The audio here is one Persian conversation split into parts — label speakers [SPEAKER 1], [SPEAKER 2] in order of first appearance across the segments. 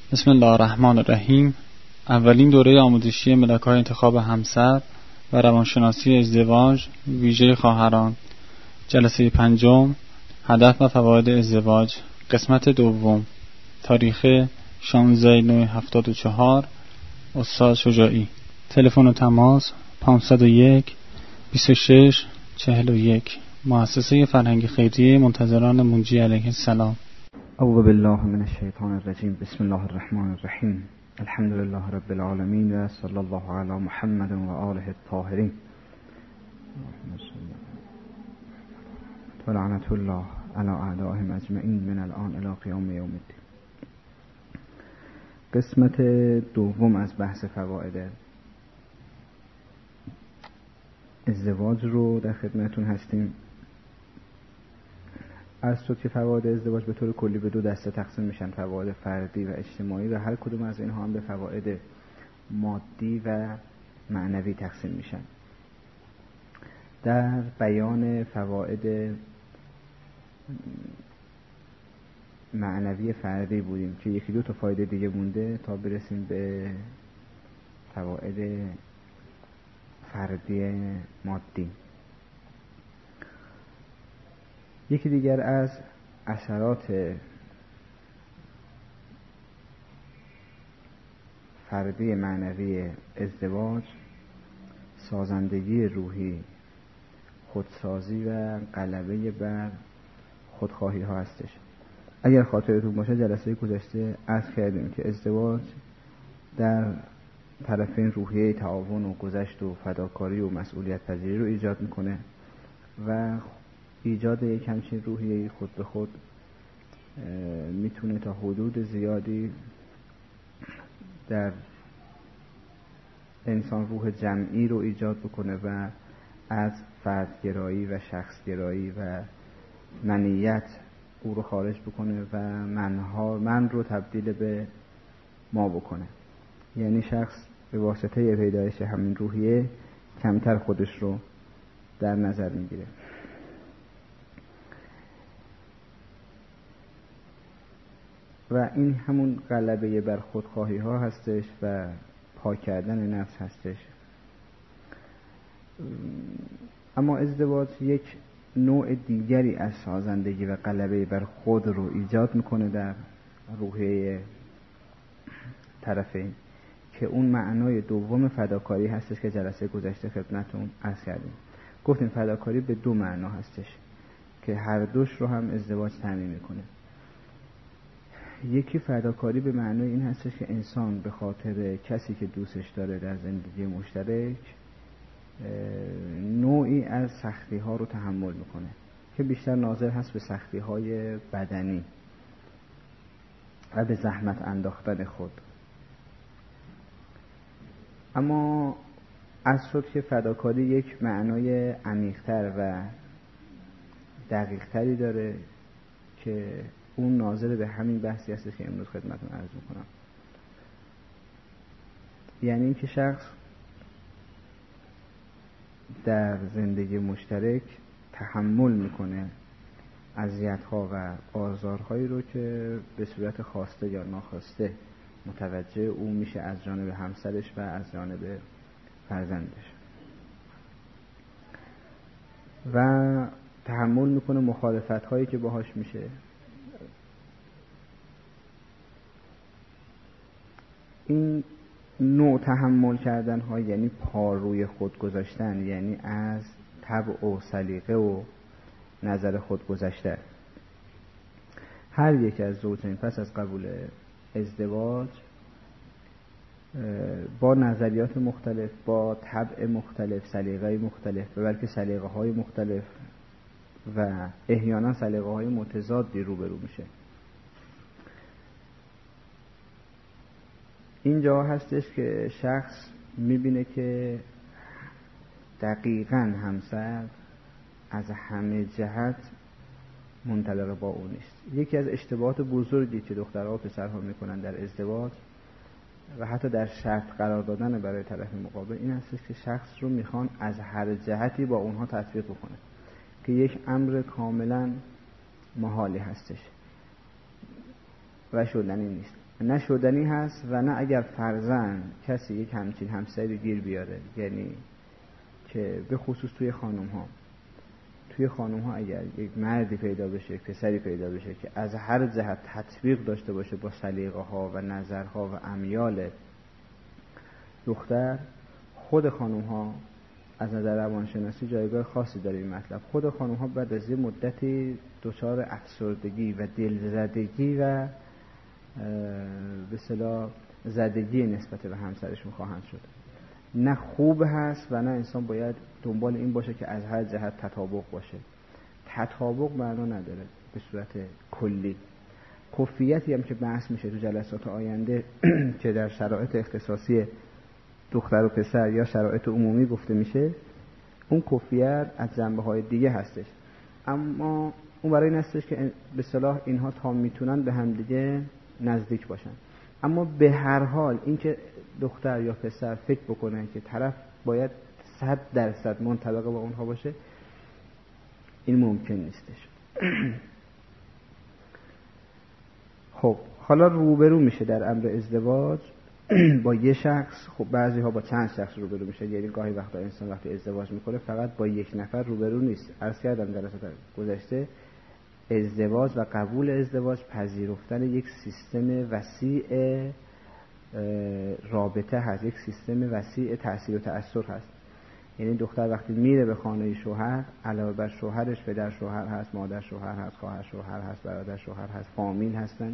[SPEAKER 1] بسم الله الرحمن الرحیم. اولین دوره آموزشی ملک‌های انتخاب همسر و روانشناسی ازدواج ویژه خواهران، جلسه پنجم، هدف و فواید ازدواج، قسمت دوم، تاریخ 16/9/74، استاد شجاعی. تلفن و تماس 501 26 41. مؤسسه فرهنگ خیریه منتظران منجی علیه السلام.
[SPEAKER 2] اعوذ بالله من الشیطان الرجیم. بسم الله الرحمن الرحیم. الحمد لله رب العالمین و صلی الله علی محمد و آله الطاهرین و لعنت الله علی اعدائهم اجمعین من الان الی قیام یوم الدین. قسمت دوم از بحث فواید ازدواج رو در خدمتون هستیم. از تو که فواید ازدواج به طور کلی به دو دسته تقسیم میشن، فواید فردی و اجتماعی، و هر کدوم از اینها هم به فواید مادی و معنوی تقسیم میشن. در بیان فواید معنوی فردی بودیم که یکی دو تا فایده دیگه مونده تا برسیم به فواید فردی مادی. یکی دیگر از اثرات فردی معنوی ازدواج سازندگی روحی، خودسازی و غلبه بر خودخواهی ها هستش. اگر خاطرتون باشه جلسه گذشته عرض کردیم که ازدواج در طرفین روحیه تعاون و گذشت و فداکاری و مسئولیت پذیری رو ایجاد میکنه و ایجاد یک همچین روحیه خود به خود میتونه تا حدود زیادی در انسان روح جمعی رو ایجاد بکنه و از فردگرایی و شخصگرایی و منیت او رو خارج بکنه و من رو تبدیل به ما بکنه. یعنی شخص به واسطه پیدایش همین روحیه کمتر خودش رو در نظر میگیره. و این همون غلبه بر خودخواهی ها هستش و پاک کردن نفس هستش. اما ازدواج یک نوع دیگری از سازندگی و غلبه بر خود رو ایجاد میکنه در روحیه طرفین که اون معنای دوم فداکاری هستش که جلسه گذشته خدمتتون عرض کردیم. گفتیم فداکاری به دو معنا هستش که هر دوش رو هم ازدواج تضمین میکنه. یکی فداکاری به معنای این هستش که انسان به خاطر کسی که دوستش داره در زندگی مشترک نوعی از سختی ها رو تحمل میکنه که بیشتر ناظر هست به سختی های بدنی و به زحمت انداختن خود. اما از شد که فداکاری یک معنای عمیق‌تر و دقیق‌تری داره که اون ناظر به همین بحثی هست که امروز خدمتتون عرض میکنم. یعنی این که شخص در زندگی مشترک تحمل میکنه اذیت‌ها و آزارهایی رو که به صورت خواسته یا ناخواسته متوجه او میشه از جانب همسرش و از جانب فرزندش، و تحمل میکنه مخالفت‌هایی که باهاش میشه. این نوع تحمل کردن ها یعنی پا روی خود گذاشتن، یعنی از طبع و سلیقه و نظر خود گذشته. هر یک از زوجین پس از قبول ازدواج با نظریات مختلف، با طبع مختلف، سلیقه مختلف و بلکه سلیقه های مختلف و احیانا سلیقه های متضادی روبرو میشه. اینجا هستش که شخص میبینه که دقیقاً همسر از همه جهت منطبق با اون نیست. یکی از اشتباهات بزرگی که دخترها و پسرها میکنن در ازدواج و حتی در شرط قرار دادن برای طرف مقابل این هستش که شخص رو میخوان از هر جهتی با اونها تطبیق بکنه که یک امر کاملاً محالی هستش و شدنی نیست. نه شدنی هست و نه اگر فرضاً کسی یک همچین همسری گیر بیاره، یعنی که به خصوص توی خانوم ها اگر یک مردی پیدا بشه، پسری پیدا بشه که از هر جهت تطبیق داشته باشه با سلیقه ها و نظرها و امیال دختر، خود خانوم ها از نظر روانشناسی جایگاه خاصی داره این مطلب. خود خانوم ها بعد از یه مدتی دچار افسردگی و دلزدگی و به اصطلاح زدگی نسبت به همسرشون خواهند شد. نه خوب هست و نه انسان باید دنبال این باشه که از هر جهت تطابق باشه. تطابق معنا نداره به صورت کلی. کفیتی هم که بحث میشه تو جلسات آینده که در شرایط اختصاصی دختر و پسر یا شرایط عمومی گفته میشه، اون کفیت از جنبه‌های دیگه هستش، اما اون برای این هستش که به اصطلاح اینها تا میتونن به هم دیگه نزدیک باشن. اما به هر حال این که دختر یا پسر فکر بکنه که طرف باید 100% منطبق با اونها باشه، این ممکن نیستش. خب حالا روبرو میشه در امر ازدواج با یه شخص. خب بعضی ها با چند شخص روبرو میشه، یعنی گاهی وقتا انسان وقتی ازدواج میکنه فقط با یک نفر روبرو نیست. عرض کردم در جلسات گذشته ازدواج و قبول ازدواج پذیرفتن یک سیستم وسیع رابطه هست، یک سیستم وسیع تأثیر و تأثیر هست. یعنی دختر وقتی میره به خانه شوهر، علاوه بر شوهرش پدر شوهر هست، مادر شوهر هست، خواهر شوهر هست، برادر شوهر هست، فامیل هستن.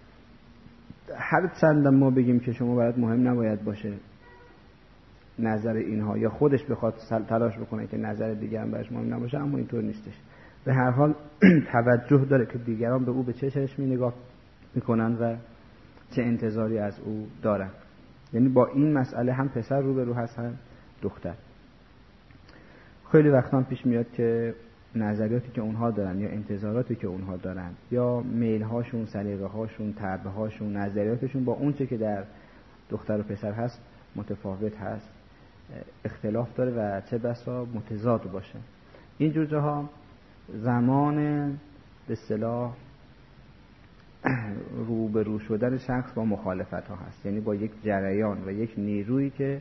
[SPEAKER 2] هر چند ما بگیم که شما برات مهم نباید باشه نظر اینها، یا خودش بخواد تلاش بکنه که نظر دیگران براش مهم نباشه، اما اینطور نیستش. به هر حال توجه داره که دیگران به او به چه چشمی نگاه میکنن و چه انتظاری از او دارن. یعنی با این مسئله هم پسر روبرو هست هم دختر. خیلی وقتا پیش میاد که نظریاتی که اونها دارن یا انتظاراتی که اونها دارن یا میل هاشون، سلیقه هاشون، طبع هاشون، نظریاتشون با اون چه که در دختر و پسر هست متفاوت هست، اختلاف داره و چه بسا متضاد باشه. اینجور جاها زمان به اصطلاح روبرو شدن شخص با مخالفت ها هست، یعنی با یک جریان و یک نیرویی که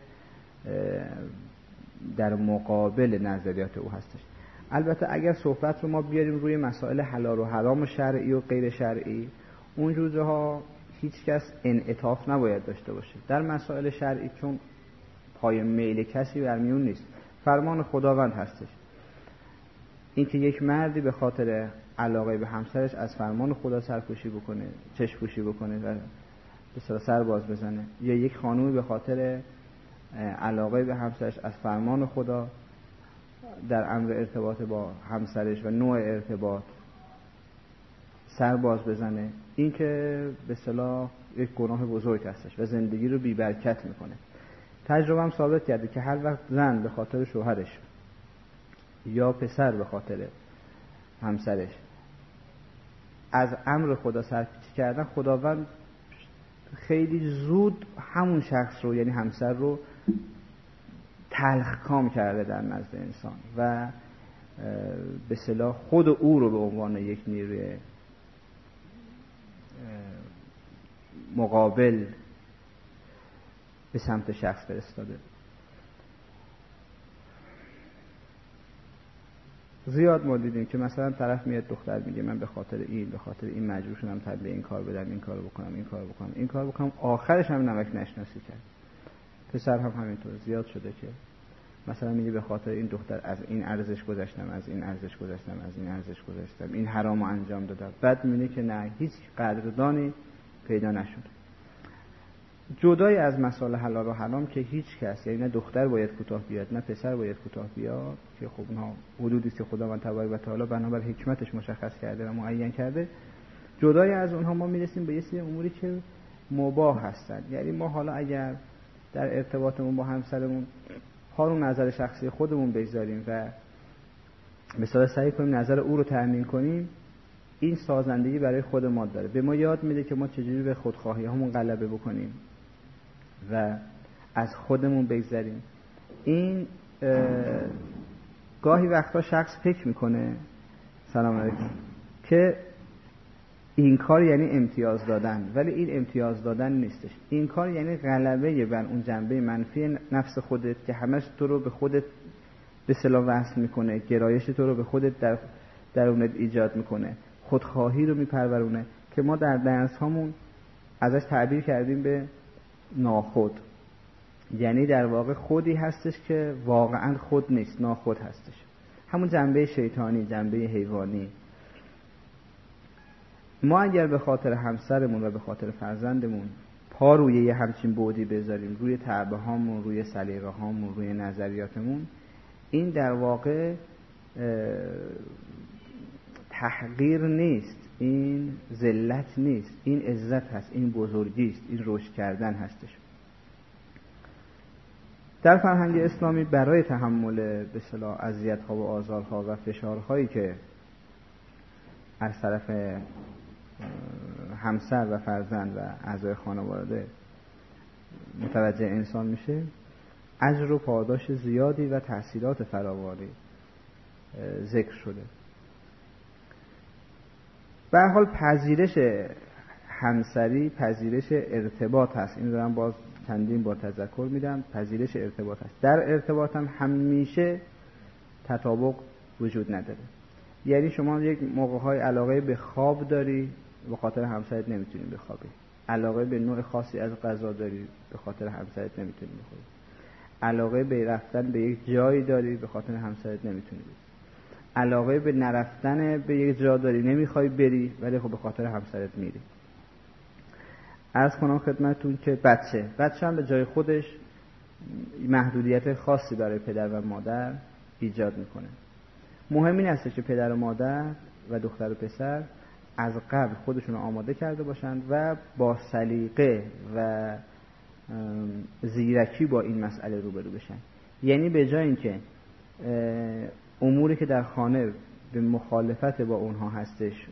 [SPEAKER 2] در مقابل نظریات او هستش. البته اگر صحبت رو ما بیاریم روی مسائل حلال و حرام و شرعی و غیر شرعی، اونجور جاها هیچ کس انعطاف نباید داشته باشه. در مسائل شرعی چون پای میل کسی برمیون نیست، فرمان خداوند هستش. این که یک مردی به خاطر علاقه به همسرش از فرمان خدا سرپوشی بکنه، چشم‌پوشی بکنه و به سر باز بزنه، یا یک خانومی به خاطر علاقه به همسرش از فرمان خدا در امر ارتباط با همسرش و نوع ارتباط سر باز بزنه، این که به اصطلاح یک گناه بزرگ هستش و زندگی رو بی‌برکت میکنه. تجربه هم ثابت کرده که هر وقت زن به خاطر شوهرش یا پسر به خاطر همسرش از امر خدا سرپیچی کردن، خداوند خیلی زود همون شخص رو، یعنی همسر رو، تلخکام کرده در نزد انسان و به اصطلاح خود او رو به عنوان یک نیروی مقابل به سمت شخص فرستاده. زیاد ما دیدیم که مثلا طرف میاد دختر میگه من به خاطر این مجبور شدم تبلیغ این کار بدم، این کارو بکنم، آخرش هم نمک نشناسی کرد. پسر هم همینطور زیاد شده که مثلا میگه به خاطر این دختر از این ارزش گذاشتم، این حرامو انجام دادم. بعد میبینه که نه، هیچ قدردانی پیدا نشد. جدای از مسائل حلال و حرام که هیچ کس، یعنی نه دختر باید کوتاه بیاد نه پسر باید کوتاه بیاد، که خب اونها حدودی است که خداوند تبارک و تعالی بنابر حکمتش مشخص کرده و معین کرده. جدای از اونها ما میرسیم به یه سری اموری که مباح هستن. یعنی ما حالا اگر در ارتباطمون با همسرمون حالون نظر شخصی خودمون بگذاریم و مثلا سعی کنیم نظر او رو تأمین کنیم، این سازندگی برای خود ما داره. به ما یاد میده که ما چجوری به خودخواهی هامون غلبه بکنیم و از خودمون بگذریم. این گاهی وقتا شخص فکر میکنه سلام علیکم که این کار یعنی امتیاز دادن، ولی این امتیاز دادن نیستش. این کار یعنی غلبه بر اون جنبه منفی نفس خودت که همش تو رو به خودت به اصطلاح وصل میکنه، گرایش تو رو به خودت درونت ایجاد میکنه، خودخواهی رو میپرورونه که ما در درس هامون ازش تعبیر کردیم به ناخود. یعنی در واقع خودی هستش که واقعا خود نیست، ناخود هستش، همون جنبه شیطانی، جنبه حیوانی. ما اگر به خاطر همسرمون و به خاطر فرزندمون پا روی یه همچین بعدی بذاریم، روی تعبه هامون، روی سلیقه هامون، روی نظریاتمون، این در واقع تحقیر نیست، این ذلت نیست، این عزت هست، این بزرگی است، این رشد کردن هستش. در فرهنگ اسلامی برای تحمل به اصطلاح اذیت‌ها و آزارها و فشارهایی که از طرف همسر و فرزند و اعضای خانواده متوجه انسان میشه، اجر و پاداش زیادی و تحصیلات فراوانی ذکر شده. به هر حال پذیرش همسری پذیرش ارتباط هست. این رو باز چندین بار تذکر میدم، پذیرش ارتباط هست. در ارتباط هم همیشه تطابق وجود نداره. یعنی شما یک موقع‌های علاقه به خواب داری، به خاطر همسرت نمیتونی بخوابی. علاقه به نوع خاصی از غذا داری، به خاطر همسرت نمیتونی بخوابی. علاقه به رفتن به یک جایی داری، به خاطر همسرت نمیتونی بری. علاقه به نرفتن به یک جا داری، نمیخوای بری، ولی خب به خاطر همسرت میری. عرض کنم خدمتتون که بچه هم به جای خودش محدودیت خاصی برای پدر و مادر ایجاد میکنه. مهم این است که پدر و مادر و دختر و پسر از قبل خودشون رو آماده کرده باشند و با سلیقه و زیرکی با این مسئله روبرو بشن. یعنی به جای اینکه اموری که در خانه به مخالفت با اونها هستش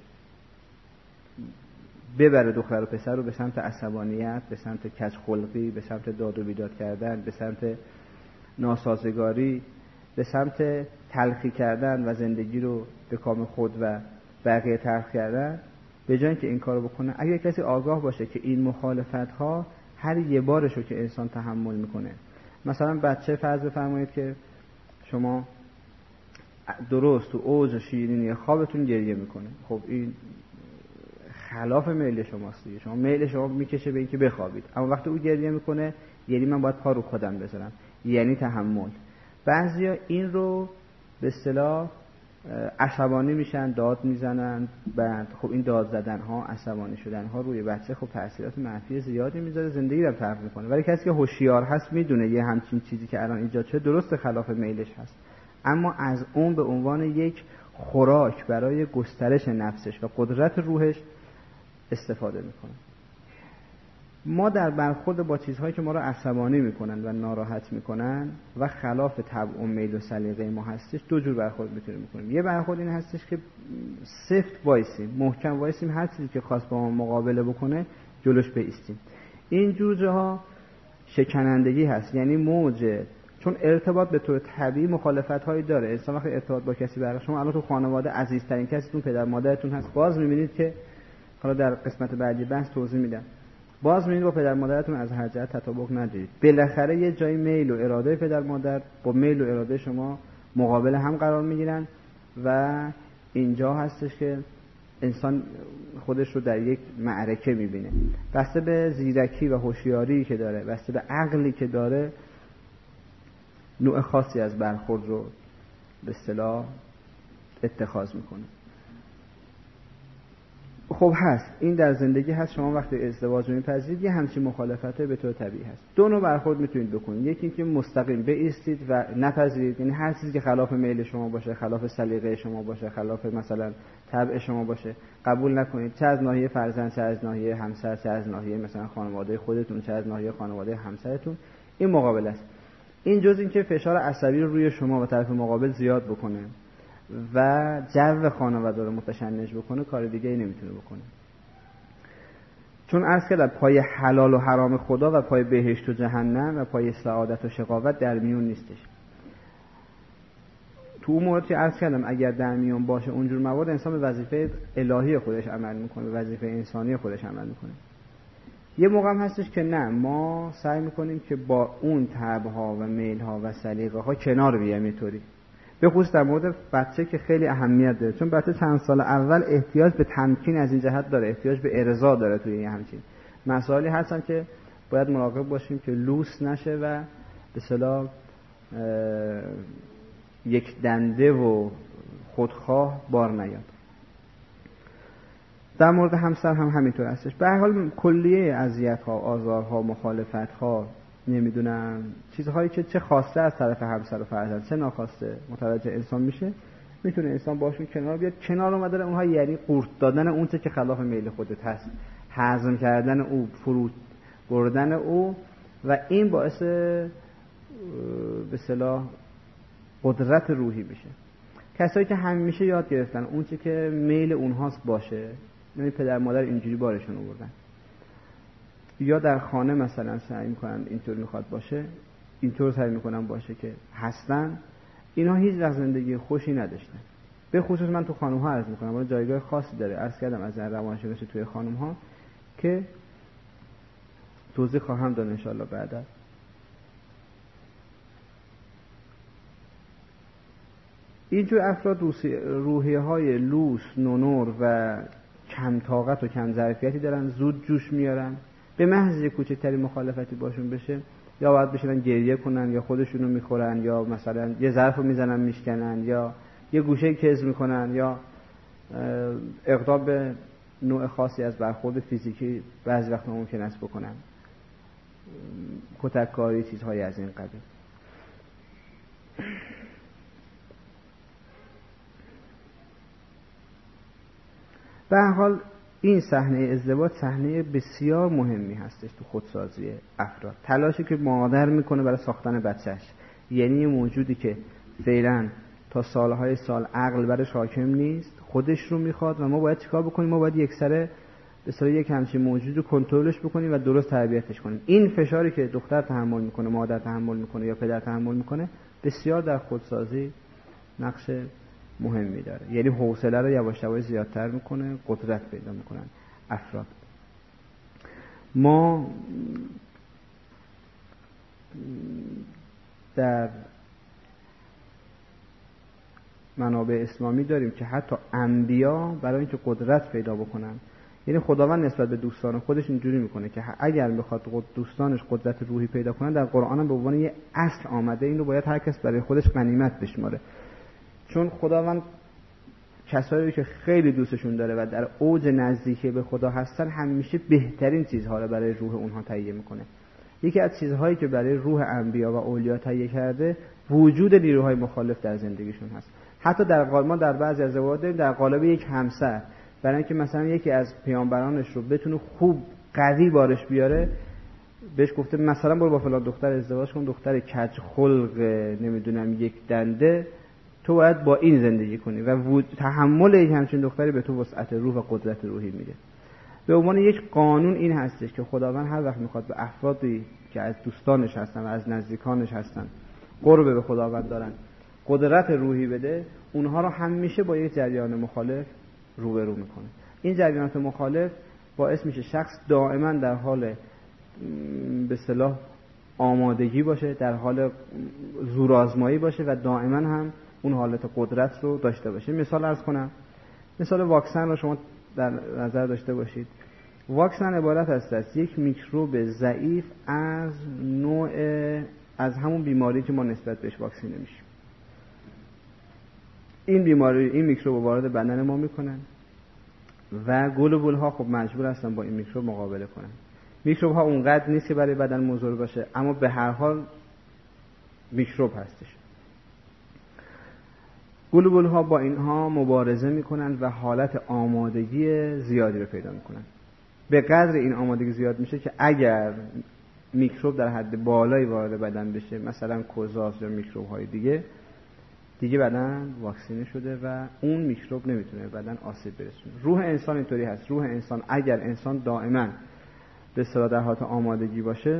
[SPEAKER 2] ببره دختر و پسر رو به سمت عصبانیت، به سمت کج‌خلقی، به سمت داد و بیداد کردن، به سمت ناسازگاری، به سمت تلخی کردن و زندگی رو به کام خود و بقیه تلخ کردن، به جای اینکه این کارو بکنه، اگه کسی آگاه باشه که این مخالفت‌ها هر یه بارشو که انسان تحمل میکنه، مثلا بچه فرض بفرمایید که شما درست تو اوج شیرینی خوابتون گریه میکنه، خب این خلاف میل شماست دیگه. شما میل شما میکشه به اینکه بخوابید، اما وقتی او گریه میکنه یعنی من باید پا رو خودم بذارم، یعنی تحمل. بعضیا این رو به اصطلاح عصبانی میشن، داد میزنن، بعد خب این داد زدن ها، عصبانی شدن ها روی بچه خب تاثیرات منفی زیادی میذاره، زندگی رو تلخ میکنه. ولی کسی که هوشیار هست میدونه یه همچین چیزی که الان ایجاد شده درست خلاف میلش هست، اما از اون به عنوان یک خوراک برای گسترش نفسش و قدرت روحش استفاده میکنه. ما در برخورد با چیزهایی که ما رو عصبانی میکنن و ناراحت میکنن و خلاف طبع و میل و سلیقه ما هستش، دو جور برخورد میتونیم بکنیم. یه برخورد این هستش که سفت وایسیم، محکم وایسیم، هر چیزی که خواست با ما مقابله بکنه جلوش بایستیم. این جور جاها شکنندگی هست، یعنی موج، چون ارتباط به طور طبیعی مخالفت‌هایی داره. انسان وقتی ارتباط با کسی برقرار، شما الان تو خانواده عزیزترین کسیتون پدر مادرتون هست، باز می‌بینید که حالا در قسمت بعدی بحث توضیح میدم، باز می‌بینید با پدر مادرتون از هر جهت تطابق ندارید. بالاخره یه جای میل و اراده پدر مادر با میل و اراده شما مقابل هم قرار می‌گیرن و اینجا هستش که انسان خودش رو در یک معرکه می‌بینه. بسته به زیرکی و هوشیاری که داره، بسته به عقلی که داره، نوع خاصی از برخورد رو به اصطلاح اتخاذ میکنه. خب هست، این در زندگی هست. شما وقتی ازدواج می‌پذیرید یه همچین مخالفته به طور طبیعی هست. دو نوع برخورد میتونید بکنید. یکی اینکه مستقیم بایستید و نپذیرید، یعنی هر چیزی که خلاف میل شما باشه، خلاف سلیقه شما باشه، خلاف مثلا طبع شما باشه، قبول نکنید، چه از ناحیه فرزند، چه از ناحیه همسر، چه از ناحیه مثلا خانواده خودتون، چه از ناحیه خانواده همسرتون. این مقابله است. این جز این که فشار عصبی رو روی شما و طرف مقابل زیاد بکنه و جو خانواده رو متشنج بکنه، کار دیگه ای نمیتونه بکنه. چون عرض کردم پای حلال و حرام خدا و پای بهشت و جهنم و پای سعادت و شقاوت در میون نیستش. تو اون مورد که عرض کردم اگر در میان باشه اونجور مواد، انسان به وظیفه الهی خودش عمل میکنه، به وظیفه انسانی خودش عمل میکنه. یه موقع هم هستش که نه، ما سعی میکنیم که با اون طبع‌ها و میل‌ها و سلیقه‌ها کنار بیایم اینطوری. به خصوص در مورد بچه که خیلی اهمیت داره، چون بچه چند سال اول احتیاج به تمکین از این جهت داره، احتیاج به ارضا داره توی این همچین مسائلی هستن که باید مراقب باشیم که لوس نشه و به اصطلاح یک دنده و خودخواه بار نیاد. در مورد همسر هم همینطور هستش. به هر حال کلیه اذیت‌ها، آزارها، مخالفت‌ها، نمیدونم چیزهایی که چه خواسته از طرف همسر و فرزند چه ناخواسته متوجه انسان میشه، میتونه انسان باشون کنار بیاد. کنار اومدن اونها یعنی قورت دادن اون چه که خلاف میل خودت هست، هضم کردن او، فرو بردن او، و این باعث به اصطلاح قدرت روحی میشه. کسایی که همیشه یاد گرفتن اون چه که میل اونهاست باشه، یعنی پدر مادر اینجوری بارشون آوردن، یا در خانه مثلا سعی میکنن اینطور میخواد باشه، اینطور سعی میکنن باشه که هستن، اینا هیچ وقت زندگی خوشی نداشتن. به خصوص من تو خانم ها عرض میکنم، اون جایگاه خاصی داره، عرض کردم از روانشناسی توی خانم ها که توضیح خواهم داد ان شاءالله بعدا. اینجور افراد روحیه های لوس، نونور و کم طاقت و کم ظرفیتی دارن، زود جوش میارن. به محض یک کوچکترین مخالفتی باشون بشه یا باید بشینن گریه کنن یا خودشونو میخورن یا مثلا یه ظرفو میزنن میشکنن یا یه گوشه کز میکنن یا اقدام به نوع خاصی از برخورد فیزیکی بعضی وقت ممکن است بکنن، کتککاری، چیزهایی از این قبیل. به هر حال این صحنه ازدواج صحنه بسیار مهمی هستش تو خودسازی افراد. تلاشی که مادر میکنه برای ساختن بچهش، یعنی یه موجودی که فعلا تا سالهای سال عقل برش حاکم نیست، خودش رو میخواد و ما باید چیکار بکنیم؟ ما باید یکسره به اصطلاح یک همچین موجود رو کنترلش بکنیم و درست تربیتش کنیم. این فشاری که دختر تحمل میکنه، مادر تحمل میکنه یا پدر تحمل میکنه، بسیار در خودسازی نقش مهمی داره. یعنی حوصله رو یواش یواش زیادتر میکنه، قدرت پیدا میکنن افراد. ما در منابع اسلامی داریم که حتی انبیا برای اینکه قدرت پیدا بکنن، یعنی خداوند نسبت به دوستان خودش اینجوری میکنه که اگر بخواد دوستانش قدرت روحی پیدا کنن، در قرآن هم به عنوان یه اصل آمده، این رو باید هر کس برای خودش غنیمت بشماره. چون خداوند کسایی که خیلی دوستشون داره و در اوج نزدیکی به خدا هستن، همیشه بهترین چیزها رو برای روح اونها تهیه میکنه. یکی از چیزهایی که برای روح انبیا و اولیا تهیه کرده، وجود نیروهای مخالف در زندگیشون هست. حتی ما در بعضی از ازدواج داریم در قالب یک همسر، برای اینکه مثلا یکی از پیامبرانش رو بتونه خوب قوی بارش بیاره، بهش گفته مثلا برو با فلان دختر ازدواج کن، دختر کج خلق نمیدونم یک دنده، تو باید با این زندگی کنی و تحمل یک همچین دختری به تو وسعت روح و قدرت روحی میده. به عنوان یک قانون این هستش که خداوند هر وقت میخواد به افرادی که از دوستانش هستن و از نزدیکانش هستن قرب به خداوند دارن قدرت روحی بده، اونها رو همیشه با یک جریان مخالف روبرو میکنه. این جریانات مخالف باعث میشه شخص دائما در حال به اصطلاح آمادگی باشه، در حال زورآزمایی باشه و دائما هم اون حالت قدرت رو داشته باشه. مثال عرض کنم، مثال واکسن رو شما در نظر داشته باشید. واکسن عبارت است از یک میکروب ضعیف از همون بیماری که ما نسبت بهش واکسینه میشیم. این میکروب وارد بدن ما میکنن و گلوبول ها خب مجبور هستن با این میکروب مقابله کنن. میکروب ها اونقدر نیست که برای بدن مضر باشه، اما به هر حال میکروب هستش. گلوبول ها با اینها مبارزه میکنن و حالت آمادگی زیادی رو پیدا میکنن. به قدر این آمادگی زیاد میشه که اگر میکروب در حد بالایی وارد بدن بشه، مثلا کوزاز یا میکروب های دیگه بدن واکسینه شده و اون میکروب نمیتونه بدن آسیب برسونه. روح انسان اینطوری هست. روح انسان اگر انسان دائما به اصطلاح در حالت آمادگی باشه،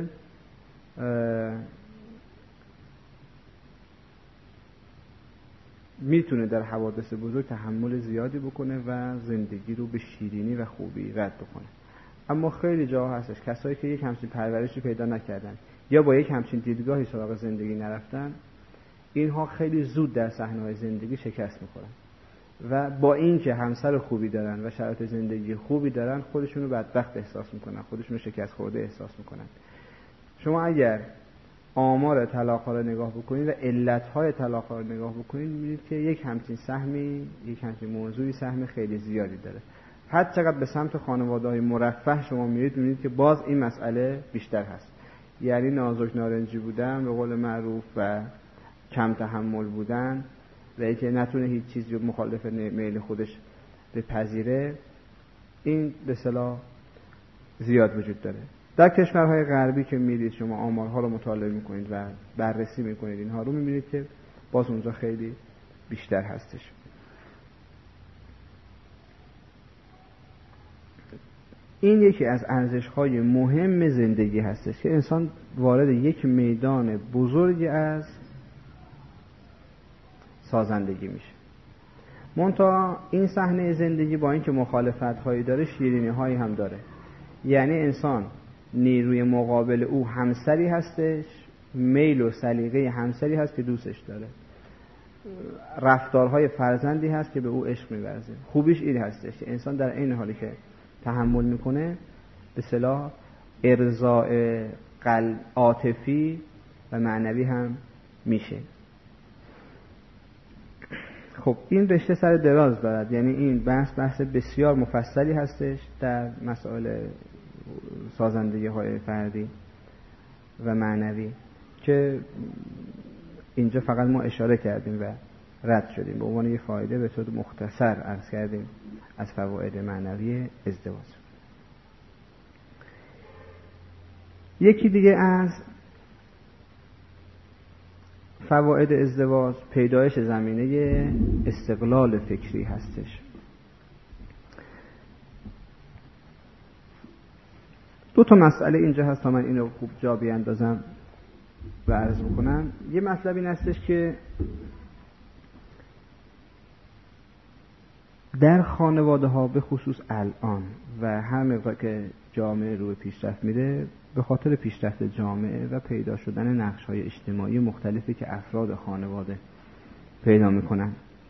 [SPEAKER 2] میتونه در حوادث بزرگ تحمل زیادی بکنه و زندگی رو به شیرینی و خوبی رد بکنه. اما خیلی جاها هستش کسایی که یک همچین پرورشی پیدا نکردن یا با یک همچین دیدگاهی سراغ زندگی نرفتن، اینها خیلی زود در صحنه‌های زندگی شکست می‌خورن و با اینکه همسر خوبی دارن و شرایط زندگی خوبی دارن، خودشون رو بدبخت احساس می‌کنن، خودشون رو شکست خورده احساس می‌کنن. شما اگر آمار طلاق‌ها رو نگاه بکنید و علت‌های طلاق‌ها رو نگاه بکنید، می‌بینید که یک همچین موضوعی سهم خیلی زیادی داره. هر چقدر به سمت خانواده‌های مرفه شما می‌بینید که باز این مسئله بیشتر هست. یعنی نازک نارنجی بودن به قول معروف و کم تحمل بودن و اینکه نتونه هیچ چیزی رو مخالف میل خودش بپذیره، این به اصطلاح زیاد وجود داره. در کشورهای غربی که میرید شما آمارها رو مطالعه میکنید و بررسی میکنید اینها رو، میبینید که باز اونجا خیلی بیشتر هستش. این یکی از ارزش‌های مهم زندگی هستش که انسان وارد یک میدان بزرگی از سازندگی میشه. منتها این صحنه زندگی با اینکه مخالفت‌هایی داره، شیرینی‌هایی هم داره. یعنی انسان نیروی مقابل او همسری هستش، میل و سلیقه همسری هست که دوستش داره، رفتارهای فرزندی هست که به او عشق می‌ورزه. خوبیش این هستش که انسان در این حالی که تحمل میکنه به اصطلاح ارضاء عاطفی و معنوی هم میشه. خب این رشته سر دراز دارد، یعنی این بحث بسیار مفصلی هستش در مسائل سازندگی های فردی و معنوی که اینجا فقط ما اشاره کردیم و رد شدیم. به عنوان یه فایده به طور مختصر عرض کردیم از فواید معنوی ازدواج. یکی دیگه از فواید ازدواج پیدایش زمینه استقلال فکری هستش. دو تا مسئله اینجا هست تا من اینو خوب جا بیاندازم و عرض بکنم. یه مطلب این هستش که در خانواده ها به خصوص الان و هر مقدار که جامعه روی پیشرفت میره، به خاطر پیشرفت جامعه و پیدا شدن نقش های اجتماعی مختلفی که افراد خانواده پیدا میکنن،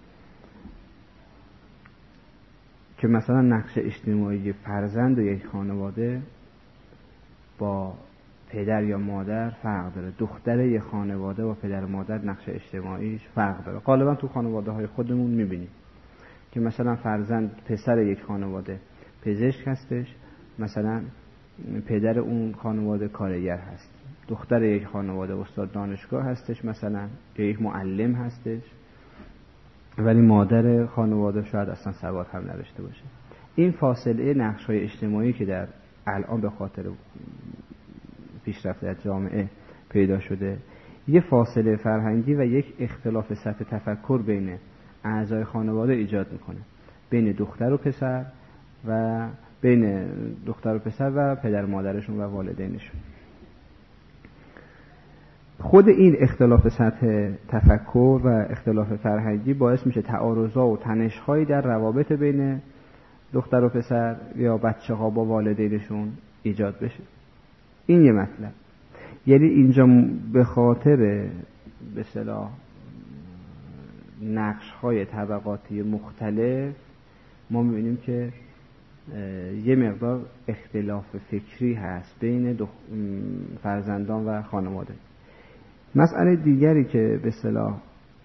[SPEAKER 2] که مثلا نقش اجتماعی فرزند یک خانواده با پدر یا مادر فرق داره، دختر یک خانواده با پدر و مادر نقش اجتماعیش فرق داره. غالبا تو خانواده های خودمون میبینیم که مثلا فرزند پسر یک خانواده پزشک هستش، مثلا پدر اون خانواده کارگر هست، دختر یک خانواده استاد دانشگاه هستش مثلا، یا یک معلم هستش، ولی مادر خانواده شاید اصلا سواد هم نداشته باشه. این فاصله نقش‌های اجتماعی که در الان به خاطر پیشرفت در جامعه پیدا شده، یه فاصله فرهنگی و یک اختلاف سطح تفکر بین اعضای خانواده ایجاد میکنه، بین دختر و پسر و پدر مادرشون و والدینشون. خود این اختلاف سطح تفکر و اختلاف فرهنگی باعث میشه تعارض‌ها و تنش‌هایی در روابط بین دختر و پسر یا بچه‌ها با والدینشون ایجاد بشه. این یه مطلب. یعنی اینجا به خاطر به اصطلاح نقش‌های طبقاتی مختلف ما می‌بینیم که یه مقدار اختلاف فکری هست بین فرزندان و خانواده. مسئله دیگری که به اصطلاح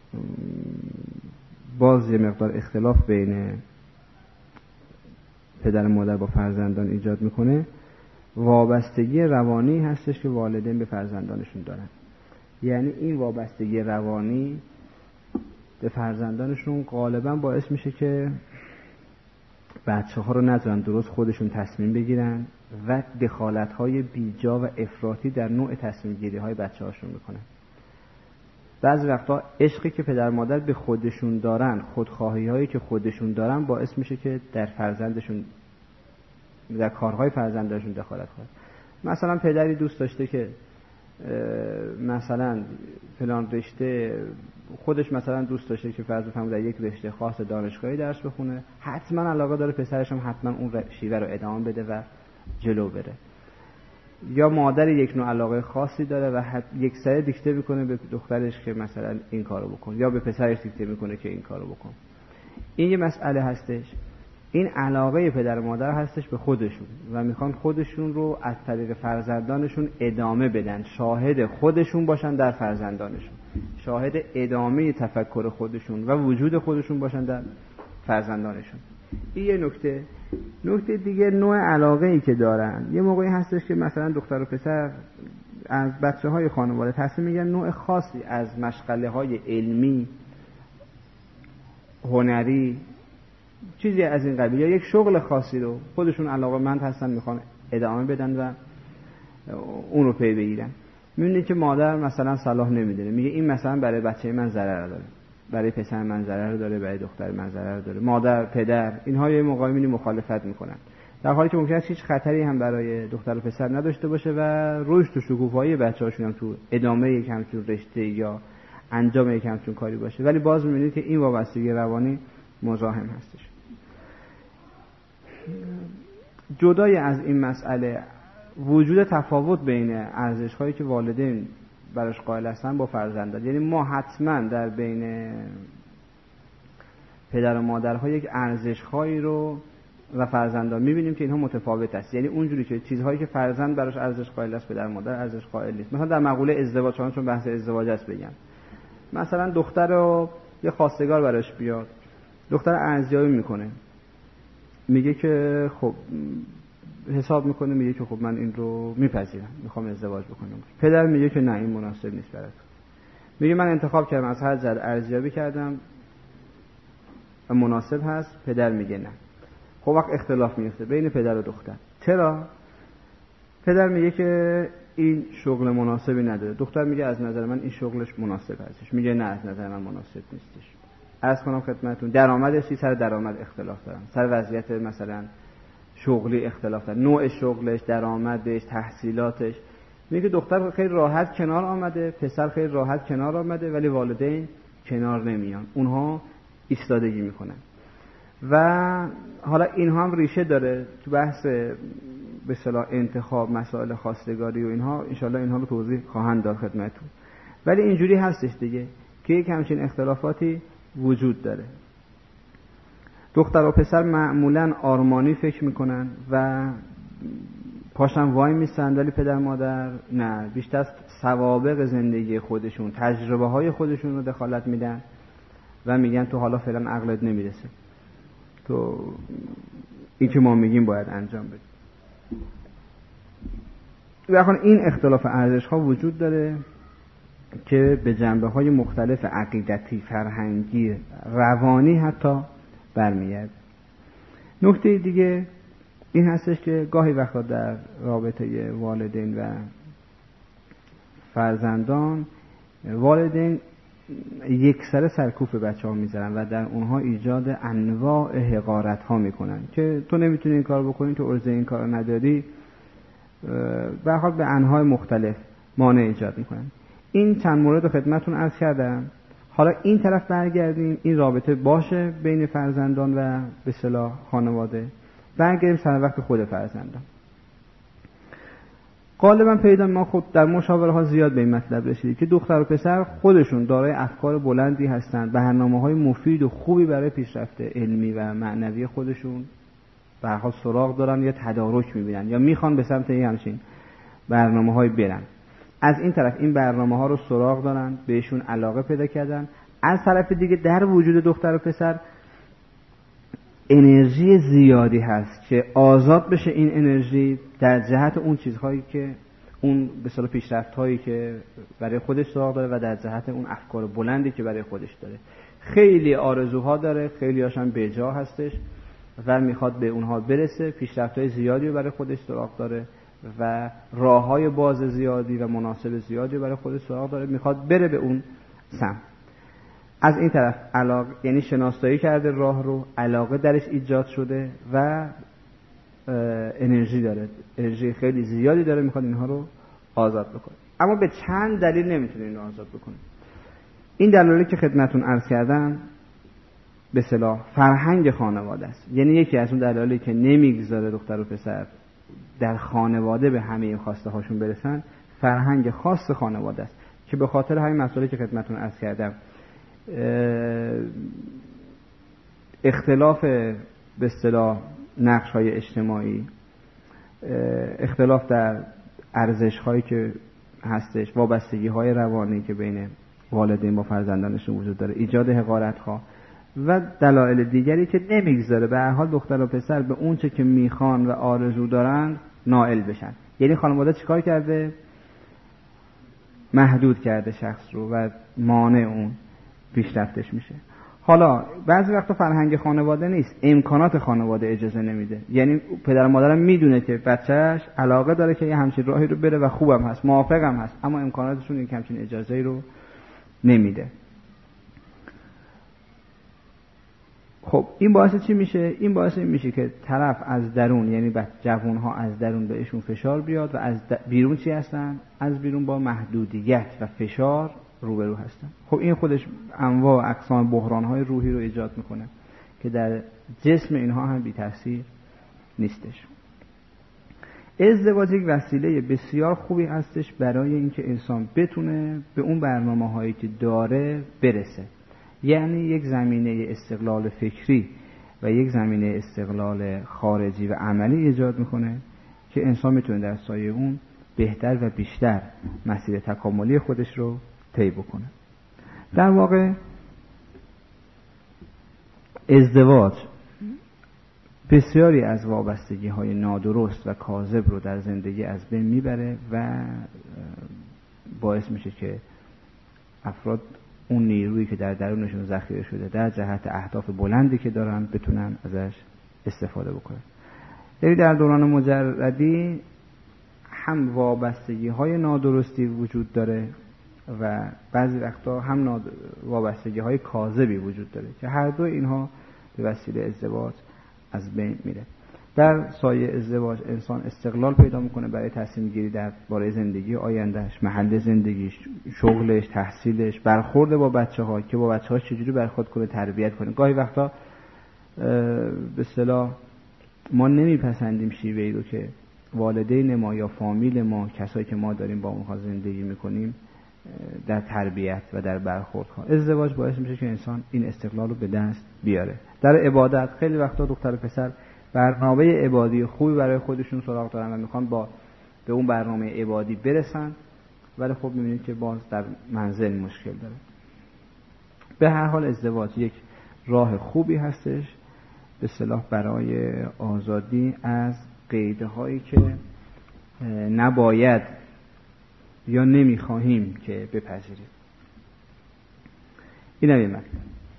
[SPEAKER 2] باز یه مقدار اختلاف بین پدر و مادر با فرزندان ایجاد میکنه، وابستگی روانی هستش که والدین به فرزندانشون دارن. یعنی این وابستگی روانی به فرزندانشون غالبا باعث میشه که بچه ها رو نذارن درست خودشون تصمیم بگیرن و دخالت های بیجا و افراطی در نوع تصمیم گیری های بچه هاشون میکنن. بعضی وقتا عشقی که پدر مادر به خودشون دارن، خودخواهی هایی که خودشون دارن، باعث میشه که در فرزندشون، در کارهای فرزندشون دخالت کنن. مثلا پدری دوست داشته که مثلا فلان رشته خودش مثلا دوست داشته که فرض بفرمایید در یک رشته خاص دانشگاهی درس بخونه، حتما علاقه داره پسرش هم حتما اون شیوه رو ادامه بده و جلو بره. یا مادر یک نوع علاقه خاصی داره و یک سری دیکته میکنه به دخترش که مثلا این کارو بکن، یا به پسرش دیکته میکنه که این کارو بکن. این یه مسئله هستش. این علاقه پدر و مادر هستش به خودشون و میخوان خودشون رو از طریق فرزندانشون ادامه بدن، شاهد خودشون باشن در فرزندانشون، شاهد ادامه تفکر خودشون و وجود خودشون باشن در فرزندانشون. این یه نکته. نکته دیگه، نوع علاقه‌ای که دارن. یه موقعی هستش که مثلا دختر و پسر از بچه‌های خانواده تصمیم میگیرن نوع خاصی از مشغله‌های علمی، هنری، چیزی از این قبیل، یا یک شغل خاصی رو خودشون علاقه‌مند هستن میخوان ادامه بدن و اون رو پی بگیرن. میبینید که مادر مثلا صلاح نمیدونه، میگه این مثلا برای بچه من ضرر داره، برای پسر من ضرر داره، برای دختر من ضرر داره. مادر، پدر، اینها یه موقعی میبینید مخالفت میکنن، در حالی که ممکنه است هیچ خطری هم برای دختر و پسر نداشته باشه و رشد و شکوفایی بچه‌هاشون هم تو ادامه یک همچین رشته یا انجام یک همچین کاری باشه، ولی باز میبینید که این وابستگی روانی مزاحم هستش. جدای از این مسئله، وجود تفاوت بین ارزش‌هایی که والدین براش قائل هستن با فرزندان. یعنی ما حتما در بین پدر و مادرها یک ارزش‌هایی رو و فرزندان می‌بینیم که اینها متفاوت است. یعنی اونجوری که چیزهایی که فرزند براش ارزش قائل است پدر و مادر ارزش قائل نیست. مثلا در مقوله ازدواج، چون بحث ازدواج است بگم، مثلا دختر رو یه خواستگار براش بیاد، دختر ارزیابی میکنه، میگه که خب حساب میکنه، میگه که خب من این رو میپذیرم، میخوام ازدواج بکنم. پدر میگه که نه این مناسب نیست برات. میگه من انتخاب کردم، از هر جهت ارزیابی کردم و مناسب هست. پدر میگه نه. خب وقت اختلاف میفته بین پدر و دختر. چرا؟ پدر میگه که این شغل مناسبی نداره، دختر میگه از نظر من این شغلش مناسب هستش، میگه نه از نظر من مناسب نیستش. عرض کنم خدمتتون درآمدش سر درآمد اختلاف دارن، سر وضعیت مثلا شغلی اختلاف دارن، نوع شغلش، درآمدش، تحصیلاتش. میگه دختر خیلی راحت کنار آمده، پسر خیلی راحت کنار آمده، ولی والدین کنار نمیان، اونها ایستادگی میکنن. و حالا اینها هم ریشه داره تو بحث به اصطلاح انتخاب، مسائل خواستگاری و اینها، انشالله اینها رو توضیح خواهند داد خدمتتون. ولی اینجوری هستش دیگه که یک همچین اختلافاتی وجود داره. دختر و پسر معمولاً آرمانی فکر میکنن و پاشن وای میسن، ولی پدر مادر نه، بیشتر سوابق زندگی خودشون، تجربه های خودشون رو دخالت میدن و میگن تو حالا فعلا عقلت نمیرسه، تو این که ما میگیم باید انجام بدی. واقعا این اختلاف ارزش ها وجود داره که به جنبه های مختلف عقیدتی، فرهنگی، روانی حتی برمیاد. نکته دیگه این هستش که گاهی وقتا در رابطه والدین و فرزندان، والدین یکسره سرکوف بچه ها میذارن و در اونها ایجاد انواع حقارت ها میکنن که تو نمیتونی این کار بکنی، تو ارزه این کار نداری، به هر حال به انواع مختلف مانع ایجاد میکنن. این چند مورد خدمتتون عرض کردم. حالا این طرف برگردیم، این رابطه باشه بین فرزندان و به اصطلاح خانواده. برگردیم سر وقت خود فرزندان. غالبا پیدا ما خود در مشاوره ها زیاد به این مطلب رسیدیم که دختر و پسر خودشون دارای افکار بلندی هستند، برنامه‌های مفید و خوبی برای پیشرفت علمی و معنوی خودشون به هر حال سراغ دارن یا تدارک می‌بینن یا میخوان به سمت این همچین برنامه‌های برن. از این طرف این برنامه‌ها رو سراغ دارن، بهشون علاقه پیدا کردن. از طرف دیگه در وجود دختر و پسر انرژی زیادی هست که آزاد بشه این انرژی در جهت اون چیزهایی که اون به اصطلاح پیشرفت‌هایی که برای خودش سراغ داره و در جهت اون افکار بلندی که برای خودش داره. خیلی آرزوها داره، خیلی هاشم بی‌جا هستش و میخواد به اونها برسه، پیشرفت‌های زیادی رو برای خودش سراغ داره و راه‌های باز زیادی و مناسب زیادی برای خودش سراغ داره، میخواد بره به اون سمت. از این طرف علاقه، یعنی شناسایی کرده راه رو، علاقه درش ایجاد شده و انرژی داره، انرژی خیلی زیادی داره، میخواد اینها رو آزاد بکنه. اما به چند دلیل نمیتونه اینو آزاد بکنه. این دلایلی که خدمتون عرض کردم به اصطلاح فرهنگ خانواده است. یعنی یکی از اون دلایلی که نمیگذاره دختر و پسر در خانواده به همه خواسته هاشون برسن، فرهنگ خاص خانواده است که به خاطر همین مسائلی که خدمتون عرض کردم، اختلاف به اصطلاح نقش‌های اجتماعی، اختلاف در ارزش‌هایی که هستش، وابستگی‌های روانی که بین والدین با فرزندانشون وجود داره، ایجاد حقارت‌ها و دلایل دیگری که نمیگذاره به هر حال دختر و پسر به اون چه که میخوان و آرزو دارن نائل بشن. یعنی خانواده چیکار کرده؟ محدود کرده شخص رو و مانع اون پیشرفتش میشه. حالا بعضی وقتا فرهنگ خانواده نیست، امکانات خانواده اجازه نمیده. یعنی پدر و مادرم میدونه که بچهش علاقه داره که یه همچین راهی رو بره و خوبم هست، موافقم هست، اما امکاناتشون این همچین اجازه‌ای رو نمیده. خب این باعث چی میشه؟ این باعث این میشه که طرف از درون، یعنی جوان‌ها از درون بهشون فشار بیاد و از بیرون چی هستن؟ از بیرون با محدودیت و فشار روبرو هستن. خب این خودش انواع و اقسام بحران‌های روحی رو ایجاد میکنه که در جسم اینها هم بی تاثیر نیستش. ازدواج یک وسیله بسیار خوبی هستش برای اینکه انسان بتونه به اون برنامه‌هایی که داره برسه. یعنی یک زمینه استقلال فکری و یک زمینه استقلال خارجی و عملی ایجاد میکنه که انسان میتونه در سایه اون بهتر و بیشتر مسیر تکاملی خودش رو طی بکنه. در واقع ازدواج بسیاری از وابستگی‌های نادرست و کاذب رو در زندگی از بین میبره و باعث میشه که افراد اون نیرویی که در درونشون ذخیره شده در جهت اهداف بلندی که دارن بتونن ازش استفاده بکنن. یعنی در دوران مجردی هم وابستگی‌های نادرستی وجود داره و بعضی وقتا هم وابستگی‌های کاذبی وجود داره که هر دو اینها به وسیله ازدواج از بین میره. در سایه ازدواج انسان استقلال پیدا میکنه برای تصمیم گیری درباره زندگی آیندهش، محل زندگیش، شغلش، تحصیلش، برخورد با بچه‌ها که با بچه‌ها چجوری برخورد کنه، تربیت کنه. گاهی وقتا به اصطلاح ما نمیپسندیم شیوهی رو که والدین ما یا فامیل ما، کسایی که ما داریم با اونها زندگی میکنیم، در تربیت و در برخوردها. ازدواج باعث میشه که انسان این استقلال رو به دست بیاره. در عبادت خیلی وقتا دختر و پسر برنامه عبادی خوبی برای خودشون سراغ دارن و میخوان به اون برنامه عبادی برسن، ولی خب میبینید که باز در منزل مشکل داره. به هر حال ازدواج یک راه خوبی هستش به اصطلاح برای آزادی از قیدهایی که نباید یا نمیخواهیم که بپذیریم. این هم یه مطلب.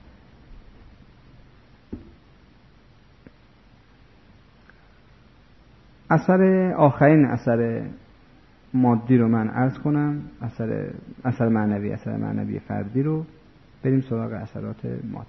[SPEAKER 2] آخرین اثر مادی رو من عرض کنم، اثر معنوی فردی رو بریم سراغ اثرات مادی.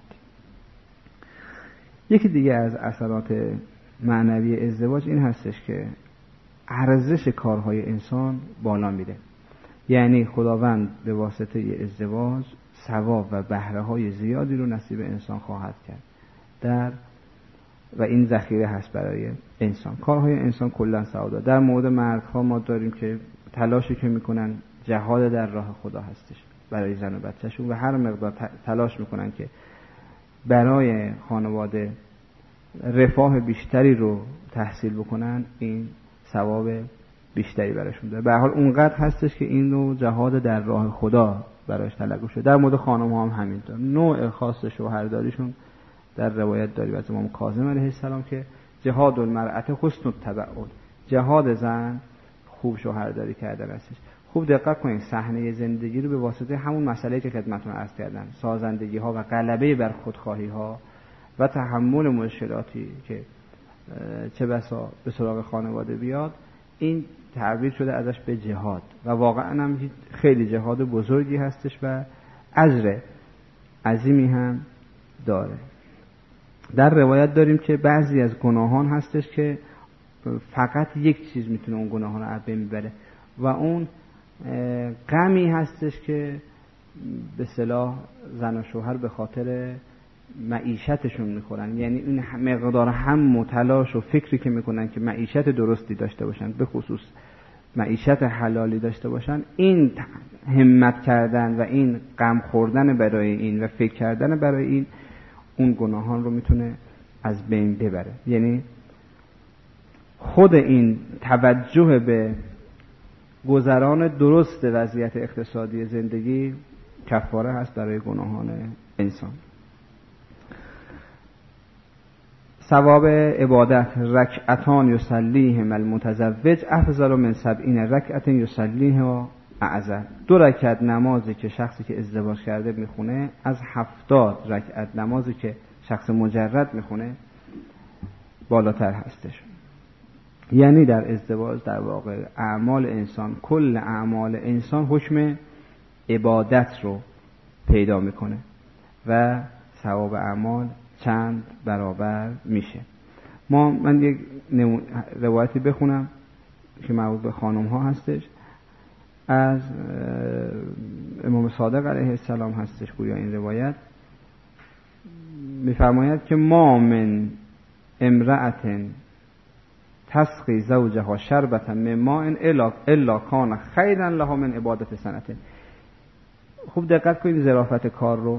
[SPEAKER 2] یکی دیگه از اثرات معنوی ازدواج این هستش که ارزش کارهای انسان بالا میره. یعنی خداوند به واسطه ازدواج ثواب و بهره‌های زیادی رو نصیب انسان خواهد کرد و این ذخیره هست برای انسان. کارهای انسان کلا سعاده. در مورد مردها ما داریم که تلاشی که میکنن جهاد در راه خدا هستش برای زن و بچه‌شون و هر مقدار تلاش میکنن که برای خانواده رفاه بیشتری رو تحصیل بکنن، این ثواب بیشتری براشون داره. به هر حال اونقدر هستش که این نوع جهاد در راه خدا براش تلقی شده. در مورد خانم‌ها هم همینطور. نوع خاص شوهرداریشون در روایت داریم از امام کاظم علیه السلام که جهاد المرأة حسن التبعل، جهاد زن خوب شوهرداری کردن هستش. خوب دقت کنید صحنه زندگی رو به واسطه همون مسئله که خدمتتون عرض کردم، سازندگی ها و غلبه بر خودخواهی ها و تحمل مشکلاتی که چه بسا به سراغ خانواده بیاد، این تعبیر شده ازش به جهاد و واقعا هم خیلی جهاد بزرگی هستش و اجر عظیمی هم داره. در روایت داریم که بعضی از گناهان هستش که فقط یک چیز میتونه اون گناهان رو از بین ببره و اون غمی هستش که به اصطلاح زن و شوهر به خاطر معیشتشون میخورن، یعنی این مقدار هم و تلاش و فکری که میکنن که معیشت درستی داشته باشن، به خصوص معیشت حلالی داشته باشن، این همت کردن و این غم خوردن برای این و فکر کردن برای این اون گناهان رو میتونه از بین ببره. یعنی خود این توجه به گذران درست وضعیت اقتصادی زندگی کفاره هست برای گناهان انسان. ثواب عبادت رکعتان یصلیهما المتزوج افضل من 70 رکعت یصلیها اعزل. 2 رکعت نمازی که شخصی که ازدواج کرده میخونه از 70 رکعت نمازی که شخص مجرد میخونه بالاتر هستش. یعنی در ازدواج در واقع اعمال انسان، کل اعمال انسان حکم عبادت رو پیدا میکنه و ثواب اعمال چند برابر میشه. من یک روایتی بخونم که مربوط به خانم ها هستش، از امام صادق علیه السلام هستش. گویا این روایت میفرماید که ما من امرأة تسقی زوجها شربة من ماء الا کان خیرا لها من عبادت سنة. خوب دقت کنید ظرافت کار رو.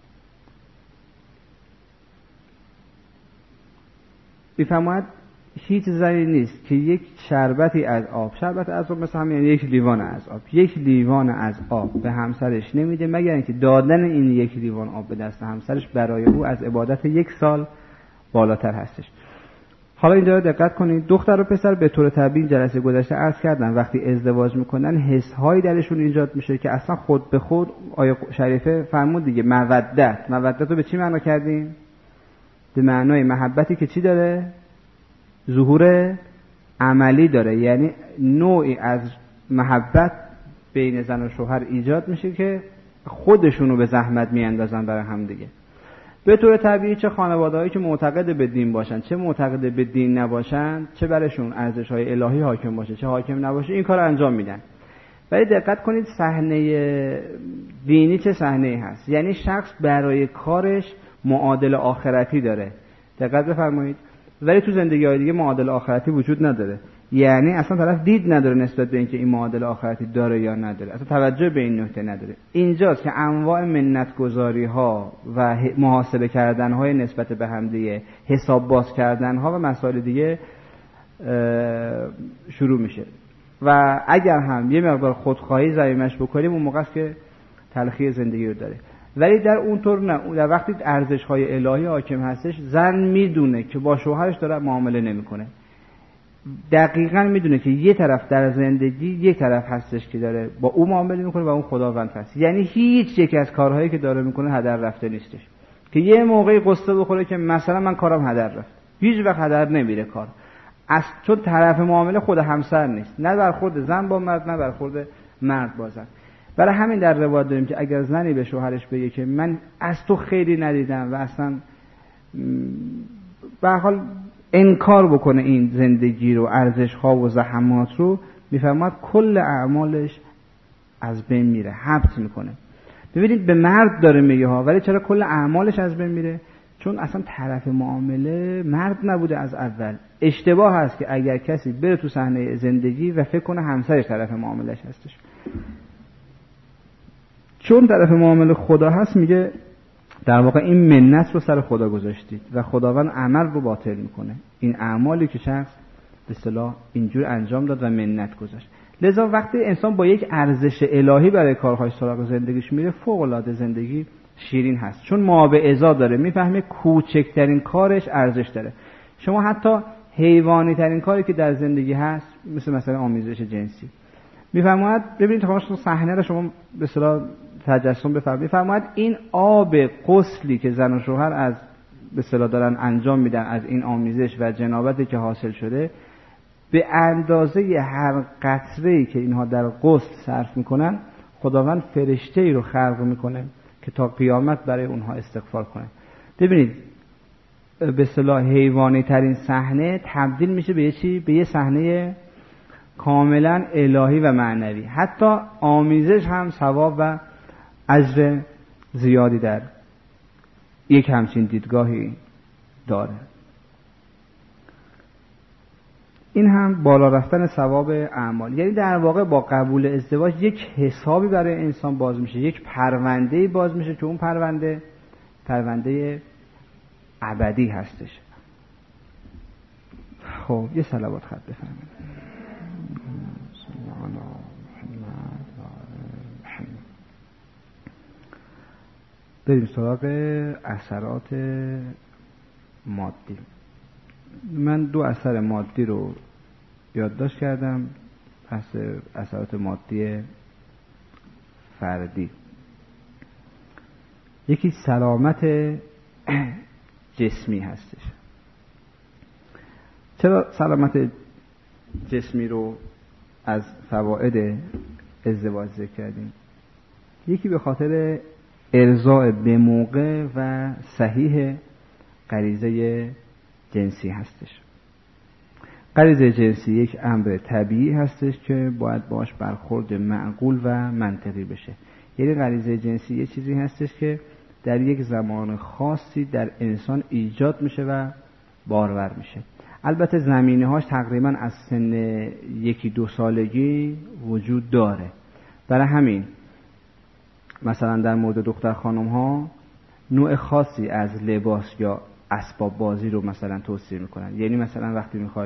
[SPEAKER 2] میفرماید هیچ زنی نیست که یک شربتی از آب، شربت از آب مثل همین یک لیوان از آب، یک لیوان از آب به همسرش نمیده مگر اینکه دادن این یک لیوان آب به دست همسرش برای او از عبادت 1 سال بالاتر هستش. حالا اینجا دقت کنید، دختر و پسر به طور طبیعی جلسه گذشته عرض کردن وقتی ازدواج میکنن حس‌هایی درشون ایجاد میشه که اصلا خود به خود آیه شریفه فرمود دیگه، مودت رو به چی معنا کردیم؟ به معنای محبتی که چی داره؟ ظهور عملی داره. یعنی نوعی از محبت بین زن و شوهر ایجاد میشه که خودشونو به زحمت میاندازن برای هم دیگه. به طور طبیعی چه خانواده‌هایی که معتقد به دین باشن چه معتقد به دین نباشن، چه برشون ارزش‌های الهی حاکم باشه چه حاکم نباشه، این کار انجام میدن. ولی دقت کنید صحنه دینی چه صحنه‌ای هست. یعنی شخص برای کارش معادل آخرتی داره، دقت بفرمایید. ولی تو زندگی‌های دیگه معادل آخرتی وجود نداره. یعنی اصلا طرف دید نداره نسبت به اینکه این معادل آخرتی داره یا نداره، اصلا توجه به این نکته نداره. اینجاست که انواع منت‌گذاری‌ها و محاسبه کردن‌های نسبت به هم دیگه، حساب باز کردن‌ها و مسائل دیگه شروع میشه. و اگر هم یه مقدار خودخواهی زایمش بکنیم اون موقع است که تلخی زندگی رو داره. ولی در اونطور نه، در وقتی ارزش‌های الهی حاکم هستش، زن میدونه که با شوهرش داره معامله نمی‌کنه، دقیقاً میدونه که یه طرف در زندگی یک طرف هستش که داره با او معامله میکنه و اون خداوند هست. یعنی هیچ یک از کارهایی که داره میکنه هدر رفته نیستش که یه موقعی قصه بخوره که مثلا من کارم هدر رفت. هیچ وقت هدر نمیره کار، چون طرف معامله خود همسر نیست، نه برخورد زن با مرد نه برخورد مرد با زن. برای همین در روایت داریم که اگر زنی به شوهرش بگه که من از تو خیری ندیدم و اصلا به هر حال انکار بکنه این زندگی رو، ارزش ها و زحمات رو، میفرماد کل اعمالش از بین میره، حبس میکنه. ببینید به مرد داره میگه ها، ولی چرا کل اعمالش از بین میره؟ چون اصلا طرف معامله مرد نبوده از اول. اشتباه هست که اگر کسی بره تو صحنه زندگی و فکر کنه همسرش طرف معاملش هستش. چون طرف معامله خدا هست، میگه در واقع این منت رو سر خدا گذاشتید و خداوند عمل رو باطل میکنه. این اعمالی که شخص به اصطلاح اینجور انجام داد و منت گذاشت. لذا وقتی انسان با یک ارزش الهی برای کارهای سراغ زندگیش میره، فوق العاده زندگی شیرین هست، چون ما به ازا داره، میفهمه کوچکترین کارش ارزش داره. شما حتی حیوانی ترین کاری که در زندگی هست، مثلا آمیزش جنسی، میفرماید ببینید خواهش صحنه رو شما به اصطلاح تجسم بفرمایید. میفرماید این آب غسلی که زن و شوهر از به اصطلاح دارن انجام میدن از این آمیزش و جنابتی که حاصل شده، به اندازه هر قطره‌ای که اینها در غسل صرف میکنن، خداوند فرشته‌ای رو خلق میکنه که تا قیامت برای اونها استغفار کنه. ببینید به اصطلاح حیوانی ترین صحنه تبدیل میشه به چی؟ به یه صحنه کاملا الهی و معنوی. حتی آمیزش هم ثواب و اجر زیادی در یک همچین دیدگاهی داره. این هم بالا رفتن ثواب اعمال، یعنی در واقع با قبول ازدواج یک حسابی برای انسان باز میشه، یک پرونده‌ای باز میشه که اون پرونده ابدی هستش. خب یه صلوات خط بفرمایید. بریم سراغ اثرات مادی. من 2 اثر مادی رو یادداشت کردم، اثرات مادی فردی. یکی سلامت جسمی هستش. چرا سلامت جسمی رو از فواید ازدواج ذکر کردیم؟ یکی به خاطر ارضاء به موقع و صحیح غریزه جنسی هستش. غریزه جنسی یک امر طبیعی هستش که باید باش برخورد معقول و منطقی بشه. یعنی غریزه جنسی یه چیزی هستش که در یک زمان خاصی در انسان ایجاد میشه و بارور میشه. البته زمینه‌هاش تقریباً از سن 1-2 سالگی وجود داره. برای همین مثلا در مورد دختر خانم ها نوع خاصی از لباس یا اسباب بازی رو مثلا توصیه میکنن. یعنی مثلا وقتی میخوای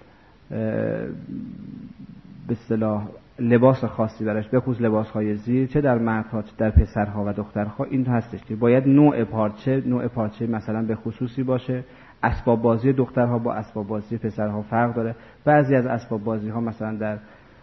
[SPEAKER 2] به اصطلاح لباس خاصی براش بخصوص لباس های زیر، چه در مردها چه در پسرها و دخترها، این هستش که باید نوع پارچه مثلا به خصوصی باشه. اسباب بازی دخترها با اسباب بازی پسرها فرق داره. بعضی از اسباب بازی ها مثلا در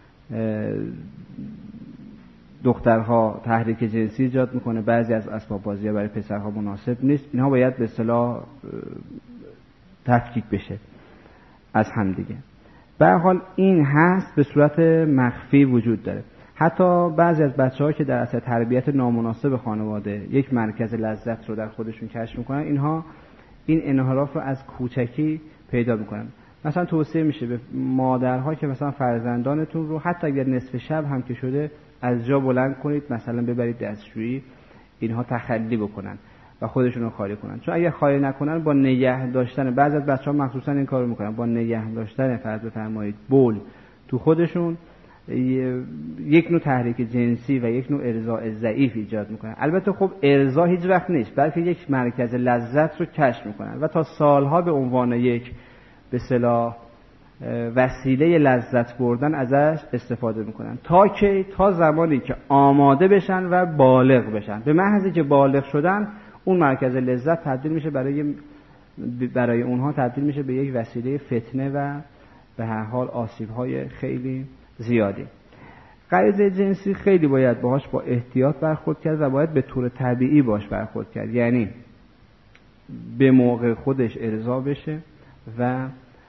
[SPEAKER 2] دخترها تحریک جنسی ایجاد میکنه، بعضی از اسباب بازی ها برای پسرها مناسب نیست. اینها باید به اصطلاح تفکیک بشه از هم دیگه. به هر حال این هست، به صورت مخفی وجود داره. حتی بعضی از بچه‌ها که در اثر تربیت نامناسب خانواده یک مرکز لذت رو در خودشون کشف میکنن، اینها این انحراف رو از کوچکی پیدا میکنن. مثلا توصیه میشه به مادرها که مثلا فرزندانتون رو حتی اگر نصف شب هم که شده از جا بلند کنید، مثلا ببرید دستشویی، اینها تخلی بکنن و خودشون رو خالی کنن. چون اگر خالی نکنن با نگه داشتن، بعضی از بچه‌ها مخصوصا این کارو میکنن، با نگه داشتن فرض بفرمایید بول تو خودشون یک نوع تحریک جنسی و یک نوع ارضاء ضعیف ایجاد میکنن. البته خب ارضاء هیچ وقت نیست، بلکه یک مرکز لذت رو کشف میکنن و تا سالها به عنوان یک به اصطلاح وسیله لذت بردن ازش استفاده میکنن تا زمانی که آماده بشن و بالغ بشن. به محضی که بالغ شدن اون مرکز لذت تبدیل میشه برای اونها تبدیل میشه به یک وسیله فتنه و به هر حال آسیب‌های خیلی زیادی. غریزه جنسی خیلی باید باهاش با احتیاط برخورد کرد و باید به طور طبیعی باش برخورد کرد. یعنی به موقع خودش ارضا بشه و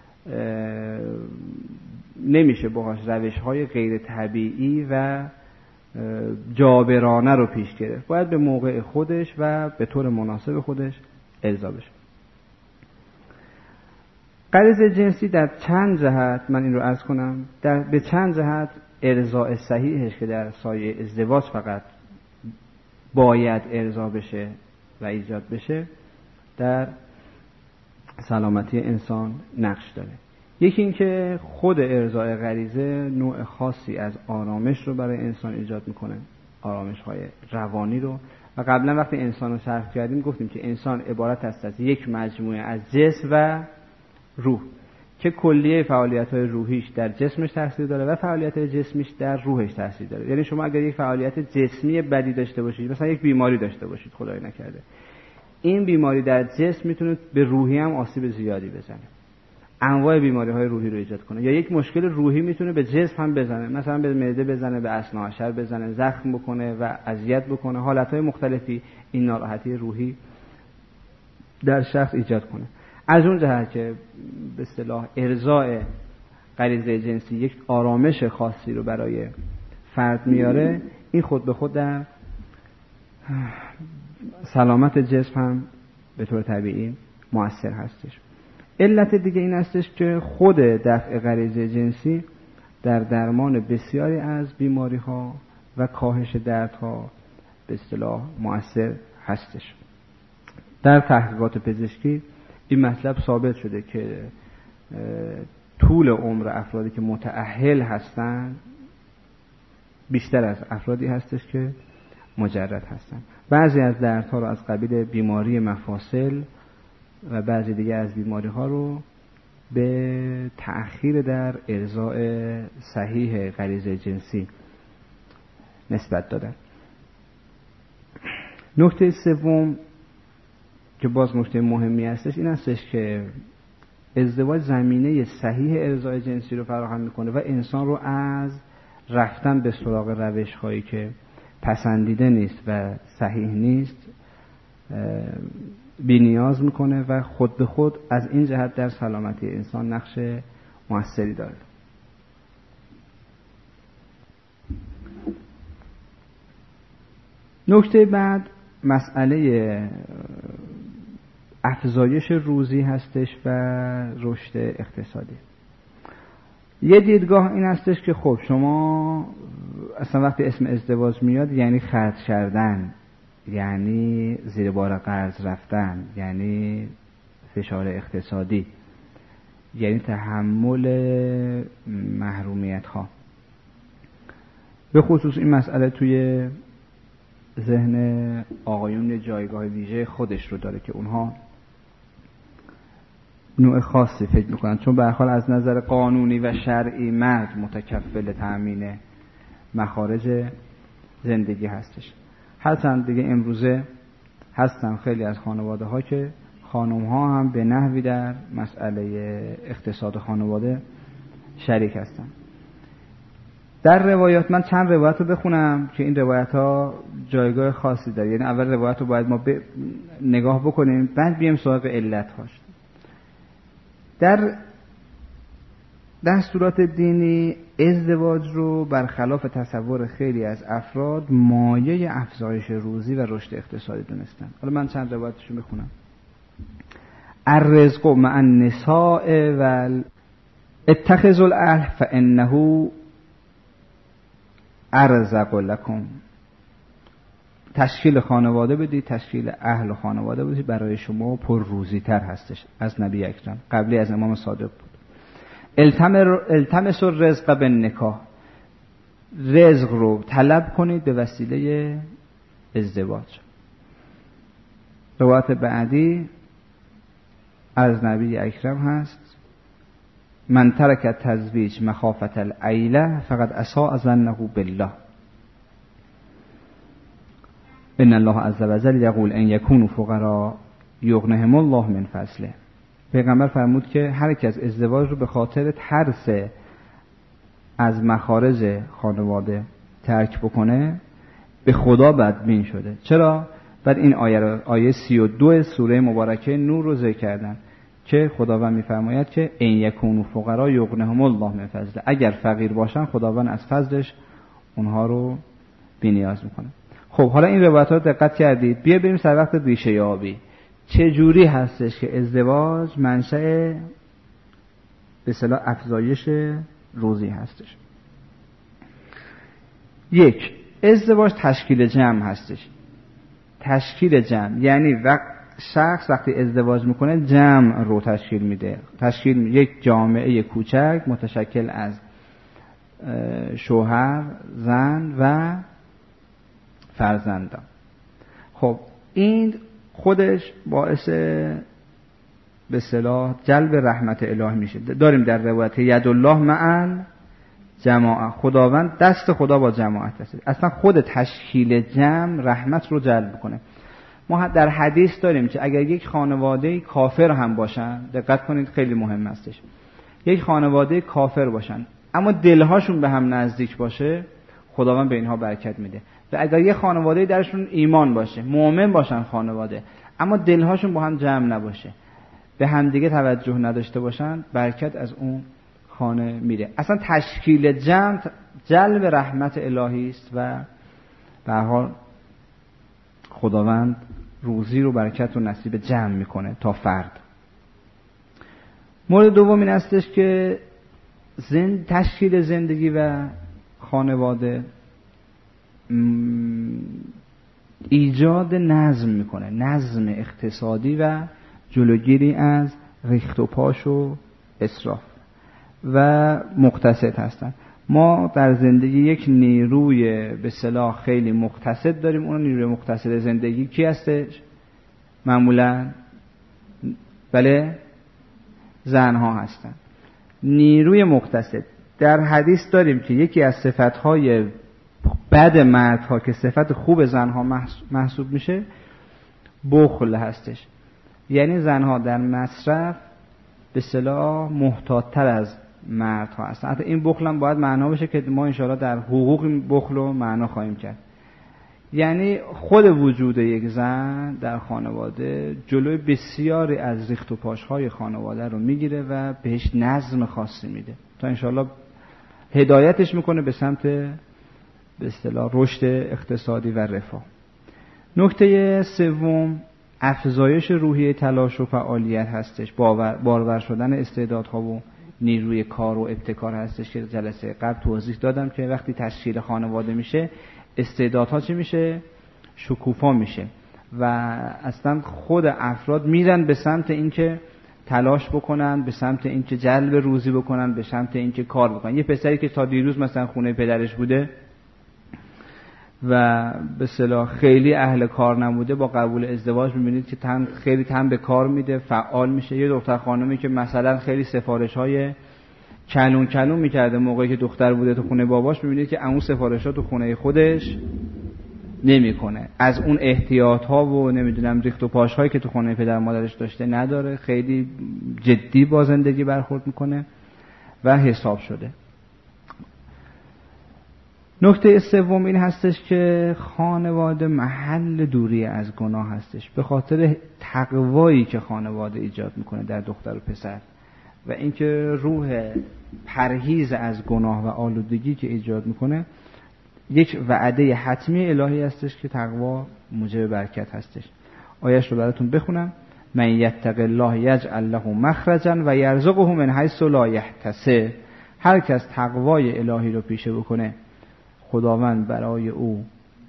[SPEAKER 2] نمیشه باهاش روش‌های غیر طبیعی و جابرانه رو پیش گرفت. باید به موقع خودش و به طور مناسب خودش ارضا بشه. غریزه جنسی در چند جهت، من این رو عرض کنم، به چند جهت ارضاء صحیحش که در سایه ازدواج فقط باید ارضا بشه و ایجاد بشه، در سلامتی انسان نقش داره. یکی این که خود ارضاء غریزه نوع خاصی از آرامش رو برای انسان ایجاد میکنه، آرامش‌های روانی رو. و قبلا وقتی انسان رو شرح کردیم گفتیم که انسان عبارت است از یک مجموعه از جسم و روح که کلیه فعالیت‌های روحیش در جسمش تاثیر داره و فعالیت‌های جسمیش در روحش تاثیر داره. یعنی شما اگر یک فعالیت جسمی بدی داشته باشید، مثلا یک بیماری داشته باشید خدای نکرده، این بیماری در جسم میتونه به روحی هم آسیب زیادی بزنه، انواع بیماری‌های روحی رو ایجاد کنه. یا یک مشکل روحی میتونه به جسم هم بزنه، مثلا به معده بزنه، به اثناعشر بزنه، زخم بکنه و اذیت بکنه، حالت‌های مختلفی این ناراحتی روحی در شخص ایجاد کنه. از اون جهت که به اصطلاح ارضاء غریزه جنسی یک آرامش خاصی رو برای فرد میاره، این خود به خود در سلامت جسم هم به طور طبیعی مؤثر هستش. علت دیگه این هستش که خود دفع غریزه جنسی در درمان بسیاری از بیماری ها و کاهش دردها به اصطلاح مؤثر هستش. در تحقیقات پزشکی این مطلب ثابت شده که طول عمر افرادی که متأهل هستند بیشتر از افرادی هستش که مجرد هستند. بعضی از دردها رو از قبیل بیماری مفاصل و بعضی دیگه از بیماری ها رو به تأخیر در ارضاء صحیح غریزه جنسی نسبت دادن. نکته سوم که باز نکته مهمی هستش این هستش که ازدواج زمینه صحیح ارضاء جنسی رو فراهم میکنه و انسان رو از رفتن به سراغ روش هایی که پسندیده نیست و صحیح نیست بی نیاز میکنه و خود به خود از این جهت در سلامتی انسان نقش موثری داره. نکته بعد مسئله افزایش روزی هستش و رشد اقتصادی. یه دیدگاه این هستش که خب شما اصلا وقتی اسم ازدواج میاد یعنی خرج کردن، یعنی زیر بار قرض رفتن، یعنی فشار اقتصادی، یعنی تحمل محرومیت ها. به خصوص این مسئله توی ذهن آقایون جایگاه ویژه خودش رو داره که اونها نوع خاصی فکر میکنن، چون به هر حال از نظر قانونی و شرعی مرد متکفل تأمین مخارج زندگی هستش. هرچند دیگه امروزه هستن خیلی از خانواده ها که خانم ها هم به نحوی در مسئله اقتصاد خانواده شریک هستن. در روایات من چند روایت رو بخونم که این روایت ها جایگاه خاصی داره. یعنی اول روایت رو باید ما نگاه بکنیم بعد بیایم سراغ علت هاش. در دستورات دینی ازدواج رو برخلاف تصور خیلی از افراد مایه افزایش روزی و رشد اقتصادی دونستن. حالا من چند روایتشو بخونم. الرزق مع النساء و اتخذوا الاهل فانه ارزق لكم. تشکیل خانواده بدید، تشکیل اهل و خانواده بدید، برای شما پر روزی تر هستش. از نبی اکرم قبلی از امام صادق بود. التمسوا الرزق بالنکاح. رزق رو طلب کنید به وسیله ازدواج. روایت بعدی از نبی اکرم هست من ترک التزویج مخافة العیله فقد اساء ظنه بالله. ان الله عز وجل یقول ان یکونوا فقراء یغنهم الله من فضله. پیغمبر فرمود که هر کی از ازدواج رو به خاطر ترس از مخارج خانواده ترک بکنه به خدا بدبین شده. چرا؟ بعد این آیه 32 سوره مبارکه نور رو ذکر کردن که خداوند میفرماید که ان یکونوا فقراء یغنهم الله من فضله. اگر فقیر باشن خداوند از فضلش اونها رو بی‌نیاز میکنه. خب حالا این روایت‌ها رو دقت کردید. بیا بریم سر وقت ریشه یابی. چه جوری هستش که ازدواج منشأ به اصطلاح افزایش روزی هستش؟ یک، ازدواج تشکیل جمع هستش. تشکیل جمع یعنی شخص وقتی ازدواج میکنه جمع رو تشکیل میده. تشکیل یک جامعه کوچک متشکل از شوهر، زن و فرزندان. خب این خودش باعث به اصطلاح جلب رحمت الهی میشه. داریم در روایت ید الله مع جماعت، خداوند دست خدا با جماعت هست. اصلا خود تشکیل جمع رحمت رو جلب کنه. ما در حدیث داریم که اگر یک خانواده کافر هم باشن، دقت کنید خیلی مهم هستش، یک خانواده کافر باشن اما دلهاشون به هم نزدیک باشه خداوند به اینها برکت میده. و اگر یک خانواده درشون ایمان باشه، مؤمن باشن خانواده، اما دلهاشون با هم جمع نباشه، به هم دیگه توجه نداشته باشن، برکت از اون خانه میره. اصلا تشکیل جمع جلب رحمت الهی است و به هر حال خداوند روزی رو برکت و نصیب جمع میکنه تا فرد. مورد دوم این استش که تشکیل زندگی و خانواده ایجاد نظم میکنه، نظم اقتصادی و جلوگیری از ریخت و پاش و اسراف و مقتصد هستن. ما در زندگی یک نیروی به اصطلاح خیلی مقتصد داریم. اون نیروی مقتصد زندگی کی هستش؟ معمولا بله زنها هستن. نیروی مقتصد در حدیث داریم که یکی از صفتهای بد مردها که صفت خوب زنها محسوب میشه بخل هستش. یعنی زنها در مصرف به اصطلاح محتاط‌تر از مردها هستن. حتی این بخل هم باید معنا بشه که ما انشاءالله در حقوق بخل رو معنا خواهیم کرد. یعنی خود وجود یک زن در خانواده جلوی بسیاری از ریخت و پاش‌های خانواده رو میگیره و بهش نظم خاصی میده تا انشاءالله هدایتش میکنه به سمت به اصطلاح رشد اقتصادی و رفاه. نکته سوم افزایش روحیه تلاش و فعالیت هستش. بارور شدن استعدادها و نیروی کار و ابتکار هستش که جلسه قبل توضیح دادم که وقتی تشکیل خانواده میشه استعدادها چی میشه؟ شکوفا میشه و اصلا خود افراد میرن به سمت اینکه تلاش بکنن، به سمت اینکه جلب روزی بکنن، به سمت اینکه کار بکنن. یه پسری که تا دیروز مثلا خونه پدرش بوده و به اصطلاح خیلی اهل کار نبوده، با قبول ازدواج میبینید که خیلی تن به کار میده، فعال میشه. یه دختر خانمی که مثلا خیلی سفارش‌های کلون میکرده موقعی که دختر بوده تو خونه باباش، میبینید که اون سفارشات تو خونه خودش نمیکنه. از اون احتیاط‌ها و نمیدونم ریخت و پاش‌هایی که تو خونه پدر مادرش داشته نداره، خیلی جدی با زندگی برخورد میکنه و حساب شده. نکته سوم این هستش که خانواده محل دوری از گناه هستش به خاطر تقوایی که خانواده ایجاد میکنه در دختر و پسر و اینکه روح پرهیز از گناه و آلودگی که ایجاد میکنه. یک وعده حتمی الهی هستش که تقوا موجب برکت هستش. آیه‌اش رو براتون بخونم. من یتق الله یجعل له مخرجا و یرزقه من حیث لا یحتسب. هر کس تقوای الهی رو پیشه بکنه خداوند برای او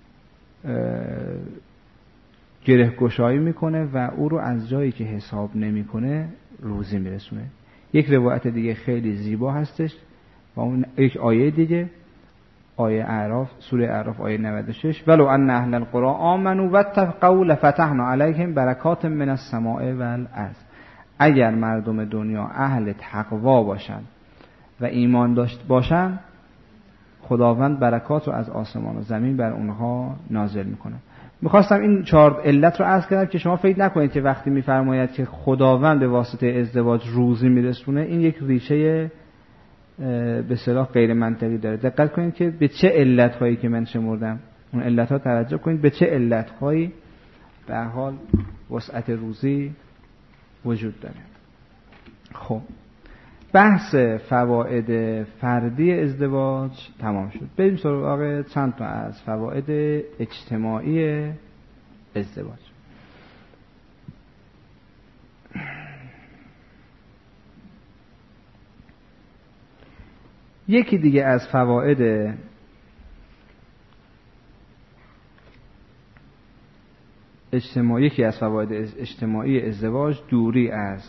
[SPEAKER 2] گره گشایی میکنه و او رو از جایی که حساب نمیکنه روزی میرسونه. یک روایت دیگه خیلی زیبا هستش و اون یک آیه دیگه، آیه اعراف، سوره اعراف آیه 96. ولو ان اهل القرى آمنوا واتقوا لفتحنا علیهم برکات من السماء والارض. اگر مردم دنیا اهل تقوا باشن و ایمان داشت باشن خداوند برکات رو از آسمان و زمین بر اونها نازل میکنه. میخواستم این 4 علت رو عرض کنم که شما فکر نکنید که وقتی میفرماید که خداوند به واسطه ازدواج روزی میرسونه این یک ریشه به اصطلاح غیر منطقی داره. دقت کنید که به چه علت‌هایی که من شمردم اون علت‌ها توجه کنید، به چه علت‌هایی به هر حال وسعت روزی وجود داره. خب بحث فواید فردی ازدواج تمام شد. بریم سراغ چند تا از فواید اجتماعی ازدواج. یکی دیگه از فواید اجتماعی ازدواج دوری از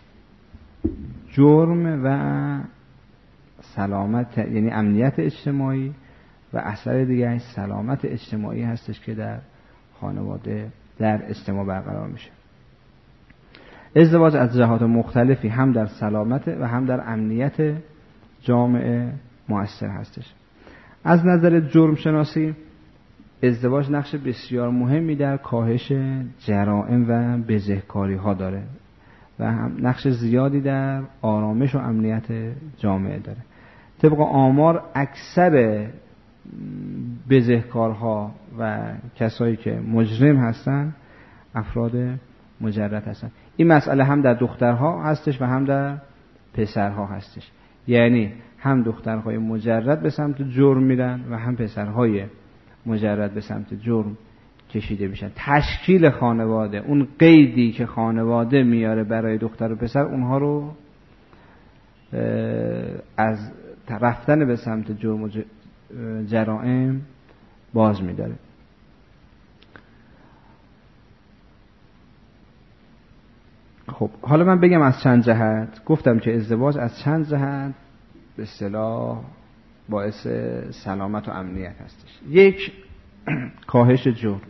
[SPEAKER 2] جرم و سلامت، یعنی امنیت اجتماعی و اثر دیگه سلامت اجتماعی هستش که در خانواده در اجتماع برقرار میشه. ازدواج از جهات مختلفی هم در سلامت و هم در امنیت جامعه مؤثر هستش. از نظر جرم شناسی ازدواج نقش بسیار مهمی در کاهش جرائم و بزهکاری ها داره و هم نقش زیادی در آرامش و امنیت جامعه داره. طبق آمار اکثر بزهکارها و کسایی که مجرم هستن افراد مجرد هستن. این مسئله هم در دخترها هستش و هم در پسرها هستش. یعنی هم دخترهای مجرد به سمت جرم میرن و هم پسرهای مجرد به سمت جرم کشیده میشن. تشکیل خانواده، اون قیدی که خانواده میاره برای دختر و پسر، اونها رو از رفتن به سمت جرم و جرائم باز میداره. خب حالا من بگم از چند جهت. گفتم که ازدواج از چند جهت به اصطلاح باعث سلامت و امنیت هستش. یک، کاهش جرم.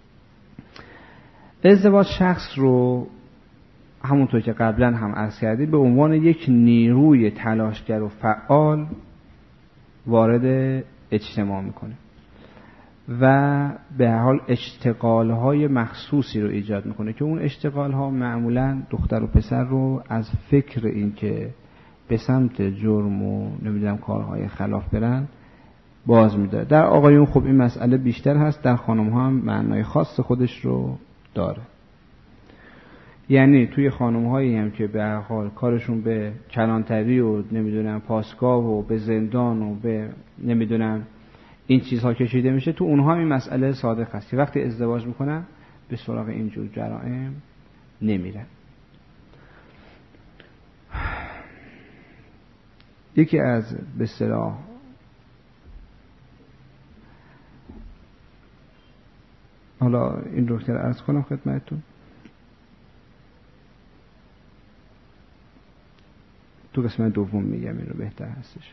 [SPEAKER 2] ازدواج شخص رو همونطور که قبلا هم عرض کردیم به عنوان یک نیروی تلاشگر و فعال وارد اجتماع میکنه و به هر حال اشتغال‌های مخصوصی رو ایجاد میکنه که اون اشتغال‌ها معمولاً دختر و پسر رو از فکر این که به سمت جرم و نمیدونم کارهای خلاف برن باز میداره. در آقایون خب این مسئله بیشتر هست، در خانم‌ها هم معنای خاص خودش رو داره. یعنی توی خانم‌هایی هم که به هر حال کارشون به کلانتری و نمیدونم پاسگاه و به زندان و به نمیدونم این چیزها کشیده میشه، تو اونها این مسئله صادق هست که وقتی ازدواج میکنن به سراغ اینجور جرائم نمیرن. یکی از به اصطلاح حالا این رو عرض کنم خدمتتون، تو قسمت دوم میگم این رو بهتر هستش.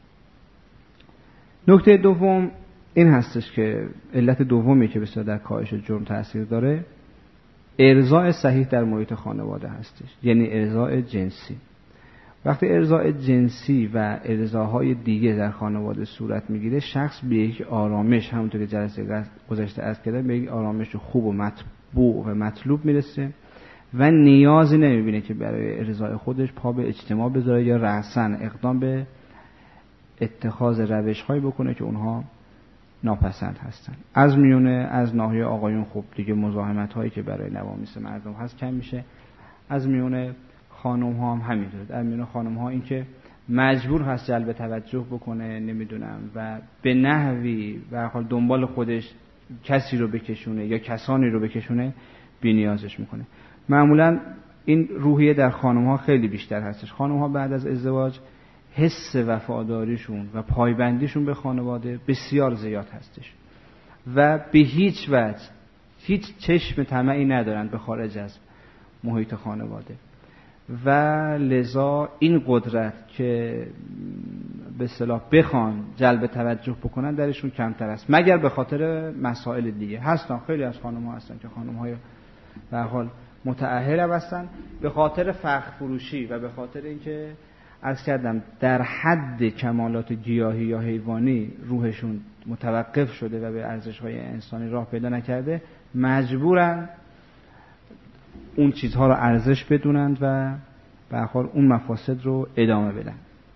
[SPEAKER 2] نکته دوم این هستش که علت دومی که بسیار در کاهش جرم تأثیر داره ارضاء صحیح در محیط خانواده هستش، یعنی ارضاء جنسی. وقتی ارضاء جنسی و ارضاهای دیگه در خانواده صورت میگیره، شخص به یک آرامش، همونطور که جلسه گذشته عرض کردم، به یک آرامش خوب و مطبوع و مطلوب میرسه و نیازی نمیبینه که برای ارضاء خودش پا به اجتماع بذاره یا رأساً اقدام به اتخاذ روش‌هایی بکنه که اونها ناپسند هستن. از میونه از ناحیه آقایون خب دیگه مزاحمت‌هایی که برای نوامیس مردم هست کم میشه. از میونه خانم‌ها هم همینطوره. در میونه خانم‌ها این که مجبور هست جلب توجه بکنه نمیدونم و به نحوی به هر حال دنبال خودش کسی رو بکشونه یا کسانی رو بکشونه بی‌نیازش میکنه. معمولاً این روحیه در خانم‌ها خیلی بیشتر هستش. خانم‌ها بعد از ازدواج حس وفاداریشون و پایبندیشون به خانواده بسیار زیاد هستش و به هیچ وجه هیچ چشم طمعی ندارن به خارج از محیط خانواده و لذا این قدرت که به اصطلاح بخوان جلب توجه بکنن درشون کمتر است، مگر به خاطر مسائل دیگه. هستن خیلی از خانم‌ها هستن که خانم‌های به هر حال متأهل هستن، به خاطر فخر فروشی و به خاطر اینکه عرض کردم در حد کمالات گیاهی یا حیوانی روحشون متوقف شده و به ارزش‌های انسانی راه پیدا نکرده، مجبورن اون چیزها رو ارزش بدونند و به هر حال اون مفاسد رو ادامه بدن.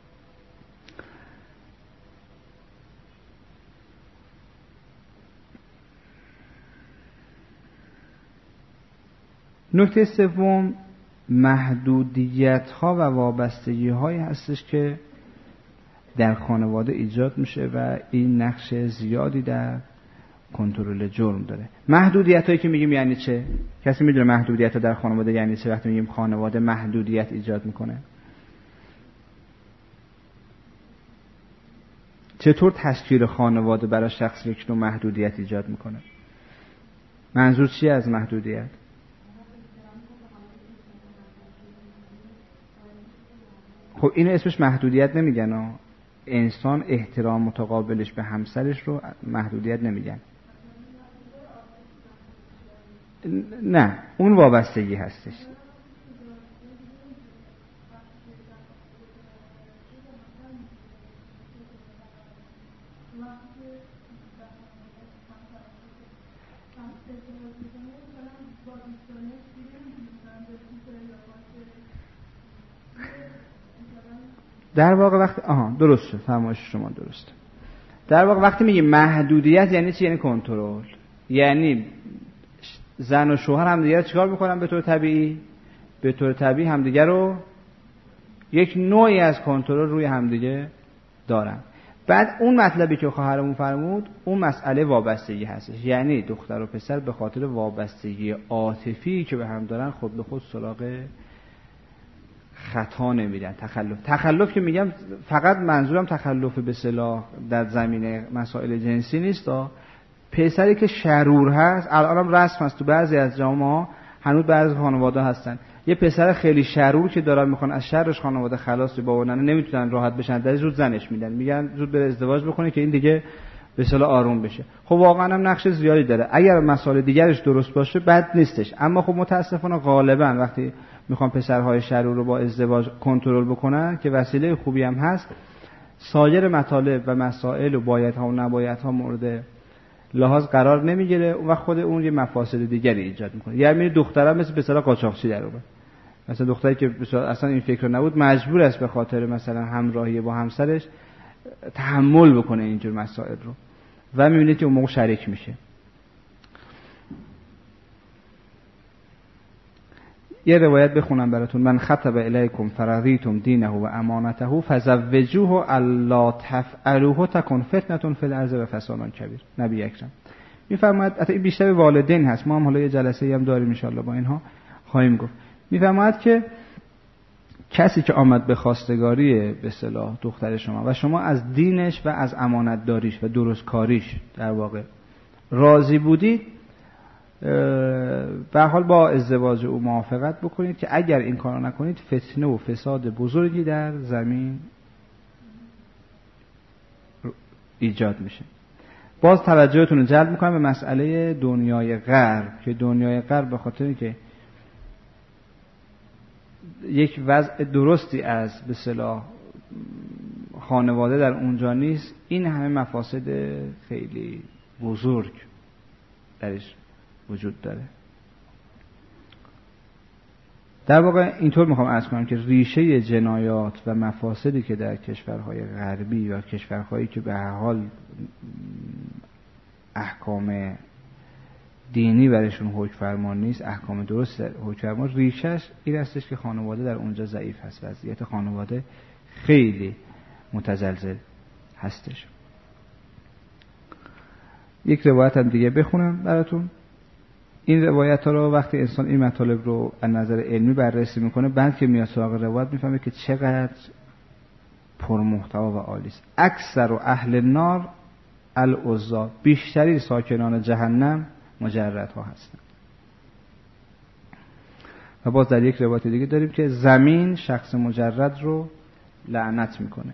[SPEAKER 2] نکته سوم محدودیت‌ها و وابستگی‌هایی هستش که در خانواده ایجاد میشه و این نقش زیادی در کنترل جرم داره. محدودیت‌هایی که میگیم یعنی چه؟ کسی میدونه محدودیت‌ها در خانواده یعنی چه؟ وقتی میگیم خانواده محدودیت ایجاد میکنه، چطور تشکیل خانواده برای شخص یک نوع محدودیت ایجاد میکنه؟ منظور چیه از محدودیت؟ خب اینو اسمش محدودیت نمیگن. انسان احترام متقابلش به همسرش رو محدودیت نمیگن. نه، اون وابستگی هستش. در واقع وقت درست شد، فرمایش شما درست. در واقع وقتی میگیم محدودیت یعنی چی؟ یعنی کنترل. یعنی زن و شوهر همدیگه رو چیکار میکنن به طور طبیعی؟ به طور طبیعی همدیگه رو یک نوعی از کنترل روی همدیگه دارن. بعد اون مطلبی که خواهرمون فرمود اون مسئله وابستگی هستش. یعنی دختر و پسر به خاطر وابستگی عاطفی که به هم دارن خود به خود سراغ خطا نمیرن. تخلف که میگم فقط منظورم تخلف به اصطلاح در زمینه مسائل جنسی نیست. پسری که شرور هست، الانم رسم هست تو بعضی از جامعه هنوز بعضی خانواده هستن یه پسر خیلی شرور که دارن میخوان از شرش خانواده خلاص بابا نمیتونن راحت بشن، در زود زنش میدن، میگن زود بره ازدواج بکنه که این دیگه به اصطلاح آروم بشه. خب واقعا هم نقش زیادی داره، اگر مسائل دیگرش درست باشه بد نیستش، اما خب متاسفانه غالبا وقتی میخوان پسرهای شرور رو با ازدواج کنترل بکنن که وسیله خوبی هم هست، سایر مطالب و مسائل و بایدها و نبایدها مورد لحاظ قرار نمیگیره و خود اون یه مفاسد دیگری ایجاد میکنه. یعنی دخترها مثل به اصطلاح قاچاقچی در اومد، مثلا دختری که اصلا این فکر نبود مجبور است به خاطر مثلا همراهی با همسرش تحمل بکنه اینجور مسائل رو و میبینید که اون موقع شریک میشه. یه روایت بخونم براتون: من خطب الیکم فرضیتم دینه و امانته فزوجوه الا تفعلوه تکن فتنه فی الارض و فساد کبیر. نبی اکرم میفرماید، البته بیشتر والدین هست، ما هم حالا یه جلسه هم داریم ان شاء الله با اینها خواهیم گفت. میفرماید که کسی که آمد به خواستگاری به اصطلاح دختر شما و شما از دینش و از امانت داریش و درست کاریش در واقع راضی بودید، به حال با ازدواج او موافقت بکنید که اگر این کارو نکنید فتنه و فساد بزرگی در زمین ایجاد میشه. باز توجهتون رو جلب میکنم به مسئله دنیای غرب که دنیای غرب به خاطر که یک وضع درستی از به اصطلاح خانواده در اونجا نیست، این همه مفاسد خیلی بزرگ درش وجود داره. در واقع اینطور میخوام عرض کنم که ریشه جنایات و مفاسدی که در کشورهای غربی و کشورهایی که به هر حال احکام دینی برشون حکم فرمان نیست، احکام درست حکم فرمان، ریشش این هستش که خانواده در اونجا ضعیف هست، وضعیت خانواده خیلی متزلزل هستش. یک روایت هم دیگه بخونم براتون. این روایت ها رو وقتی انسان این مطالب رو از نظر علمی بررسی میکنه، بعد که میاد سراغ روایت میفهمه که چقدر پرمحتوا و عالی است. اکثر و اهل نار العزا، بیشتری ساکنان جهنم مجردها هستند. و باز در یک روایت دیگه داریم که زمین شخص مجرد رو لعنت میکنه.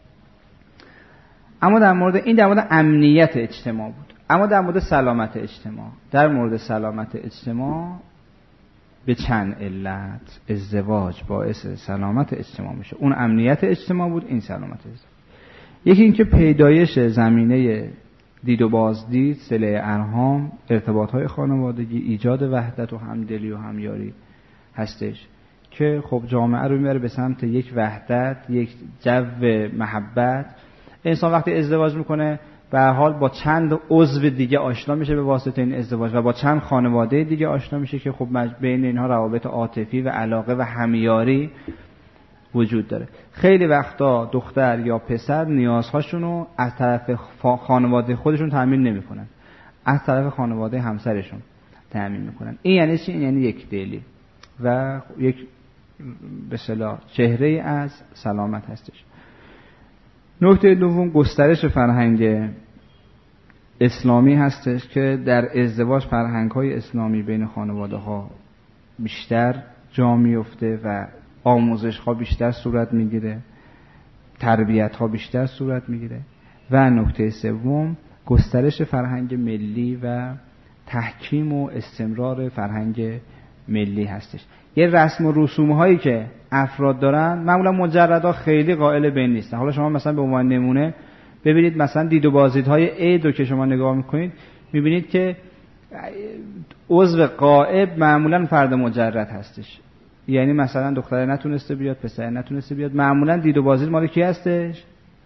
[SPEAKER 2] اما در مورد امنیت اجتماع بود. اما در مورد سلامت اجتماع، در مورد سلامت اجتماع به چند علت ازدواج باعث سلامت اجتماع میشه. اون امنیت اجتماع بود، این سلامت اجتماع. یکی اینکه پیدایش زمینه دید و بازدید، صله ارحام، ارتباط‌های خانوادگی، ایجاد وحدت و همدلی و همیاری هستش که خب جامعه رو میبره به سمت یک وحدت، یک جو محبت. انسان وقتی ازدواج میکنه به هر حال با چند عضو دیگه آشنا میشه به واسطه این ازدواج و با چند خانواده دیگه آشنا میشه که خب بین اینها روابط عاطفی و علاقه و همیاری وجود داره. خیلی وقتا دختر یا پسر نیازهاشونو از طرف خانواده خودشون تامین نمیکنن، از طرف خانواده همسرشون تامین میکنن. این یعنی چی؟ این یعنی یک دلی و یک به اصطلاح چهره از سلامت هستش. نکته دوم گسترش فرهنگ اسلامی هستش که در ازدواج فرهنگ‌های اسلامی بین خانواده‌ها بیشتر جا میفته و آموزش‌ها بیشتر صورت میگیره، تربیت‌ها بیشتر صورت میگیره. و نکته سوم گسترش فرهنگ ملی و تحکیم و استمرار فرهنگ ملی هستش. یه رسم و رسوم‌هایی که افراد دارن معمولا مجردها خیلی قائل به این نیستن. حالا شما مثلا به عنوان نمونه ببینید مثلا دید و بازدیدهای عید رو که شما نگاه میکنید میبینید که عضو غائب معمولا فرد مجرد هستش. یعنی مثلا دختره نتونسته بیاد، پسر نتونسته بیاد، معمولا دید و بازدید مال کی هستش؟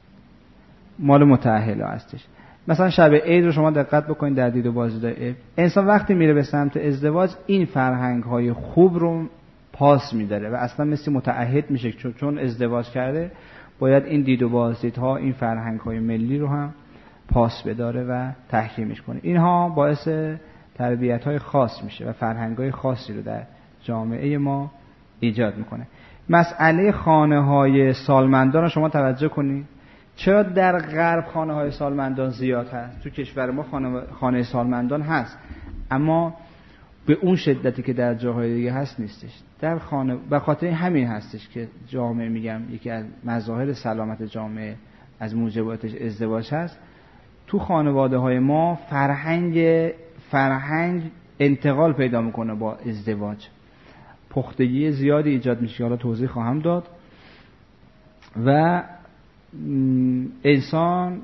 [SPEAKER 2] مال متأهلا هستش. مثلا شب عید رو شما دقت بکنید در دید و بازدیدهای عید، انسان وقتی میره به سمت ازدواج این فرهنگ‌های خوب رو پاس میداره و اصلا مثل متعهد میشه چون ازدواج کرده باید این دید و بازدیدها، این فرهنگ‌های ملی رو هم پاس بداره و تحکیمش کنه. اینها باعث تربیت‌های خاص میشه و فرهنگ‌های خاصی رو در جامعه ما ایجاد میکنه. مسئله خانه‌های سالمندان رو شما توجه کنید. چرا در غرب خانه‌های سالمندان زیاد هست؟ تو کشور ما خانه سالمندان هست، اما به اون شدتی که در جاهای دیگه هست نیستش. در خانه به خاطر همین هستش که جامعه، میگم یکی از مظاهر سلامت جامعه از موجباتش ازدواج هست. تو خانواده های ما فرهنگ انتقال پیدا میکنه با ازدواج، پختگی زیادی ایجاد میشه، حالا توضیح خواهم داد. و انسان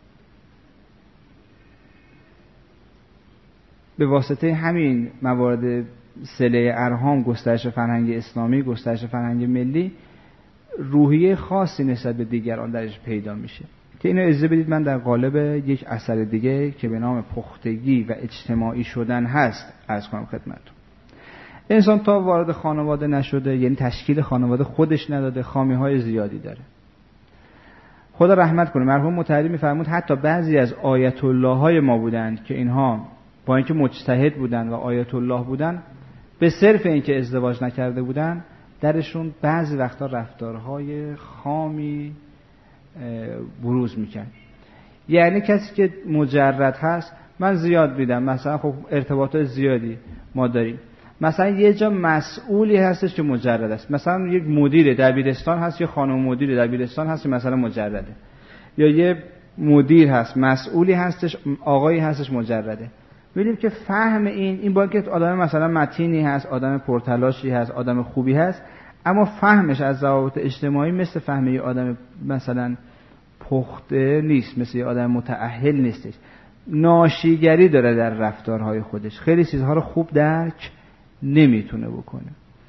[SPEAKER 2] به واسطه همین موارد صله ارحام، گسترش فرهنگ اسلامی، گسترش فرهنگ ملی، روحیه خاصی نسبت به دیگران درش پیدا میشه که اینو اجازه بدید من در قالب یک اثر دیگه که به نام پختگی و اجتماعی شدن هست عرض کنم خدمتتون. انسان تا وارد خانواده نشده، یعنی تشکیل خانواده خودش نداده، خامی‌های زیادی داره. خدا رحمت کنه، مرحوم مطهری می‌فرمود حتی بعضی از آیت الله های ما بودند که اینها با اینکه مجتهد بودن و آیت الله بودن، به صرف اینکه ازدواج نکرده بودن درشون بعضی وقتا رفتارهای خامی بروز میکرد. یعنی کسی که مجرد هست، من زیاد دیدم، مثلا خب ارتباطات زیادی ما داریم، مثلا یه جا مسئولی هستش که مجرد است، مثلا یک مدیر دبیرستان هست یا خانم مدیر دبیرستان هست مثلا مجرده، یا یه مدیر هست مسئولی هستش آقایی هستش مجرده. ببینیم که فهم این با که آدم مثلا متینی هست، آدم پرتلاشی هست، آدم خوبی هست، اما فهمش از ضوابط اجتماعی مثل فهم یه آدم مثلا پخته نیست، مثل یه آدم متأهل نیستش. ناشیگری داره در رفتارهای خودش، خیلی چیزها رو خوب درک نمیتونه بکنه.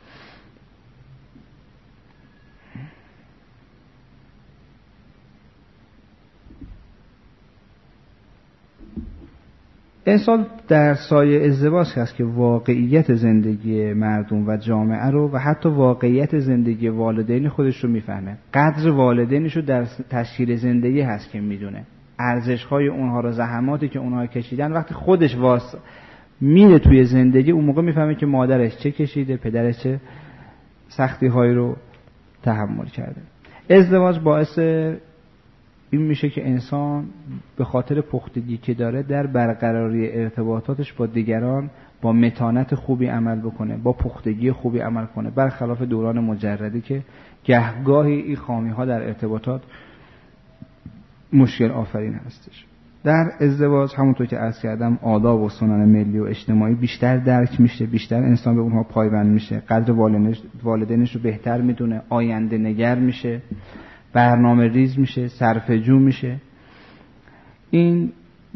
[SPEAKER 2] انسان در سایه ازدواج هست که واقعیت زندگی مردم و جامعه رو و حتی واقعیت زندگی والدین خودش رو میفهمه. قدر والدینش رو در تشکیل زندگی هست که میدونه. ارزش‌های اونها رو، زحماتی که اونها کشیدن، وقتی خودش میره توی زندگی، اون موقع میفهمه که مادرش چه کشیده، پدرش چه سختی‌هایی رو تحمل کرده. ازدواج باعث این میشه که انسان به خاطر پختگی که داره در برقراری ارتباطاتش با دیگران با متانت خوبی عمل بکنه، با پختگی خوبی عمل کنه، برخلاف دوران مجردی که گهگاهی این خامی‌ها در ارتباطات مشکل آفرین هستش. در ازدواج همونطور که عرض کردم آداب و سنن ملی و اجتماعی بیشتر درک میشه، بیشتر انسان به اونها پایبند میشه، قدر والدینش رو بهتر میدونه، آینده نگر میشه، برنامه ریز میشه، صرفه جو میشه. این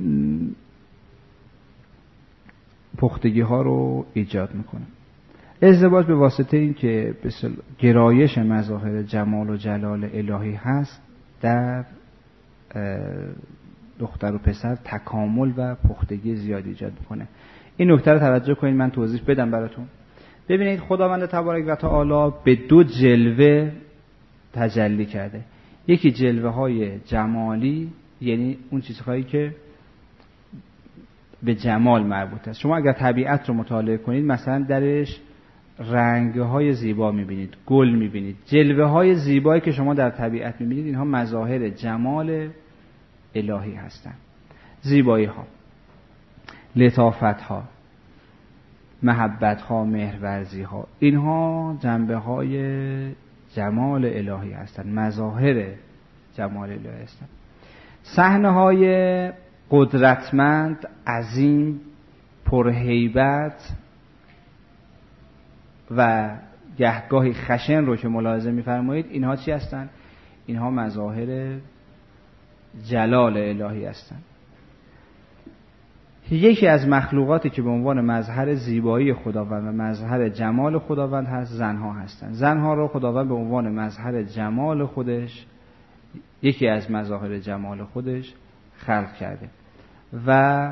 [SPEAKER 2] پختگی ها رو ایجاد میکنه. ازدواج به واسطه این که گرایش مظاهر جمال و جلال الهی هست، در دختر و پسر تکامل و پختگی زیادی ایجاد میکنه. این نکته رو توجه کنید، من توضیح بدم براتون. ببینید خداوند تبارک و تعالی به دو جلوه تجلی کرده. یکی جلوه های جمالی، یعنی اون چیزهایی که به جمال مربوط است. شما اگر طبیعت رو مطالعه کنید، مثلا درش رنگ های زیبا میبینید، گل میبینید، جلوه های زیبایی که شما در طبیعت میبینید، اینها مظاهر جمال الهی هستند. زیبایی ها، لطافت ها، محبت ها، مهرورزی ها، اینها جنبه های جمال الهی هستند، مظاهر جمال الهی هستند. صحنه های قدرتمند، عظیم، پرهیبت و گهگاهی خشن رو که ملاحظه می‌فرمایید، اینها چی هستند؟ اینها مظاهر جلال الهی هستند. یکی از مخلوقاتی که به عنوان مظهر زیبایی خداوند و مظهر جمال خداوند هست، زنها هستند. زنها رو خداوند به عنوان مظهر جمال خودش، یکی از مظاهر جمال خودش خلق کرده و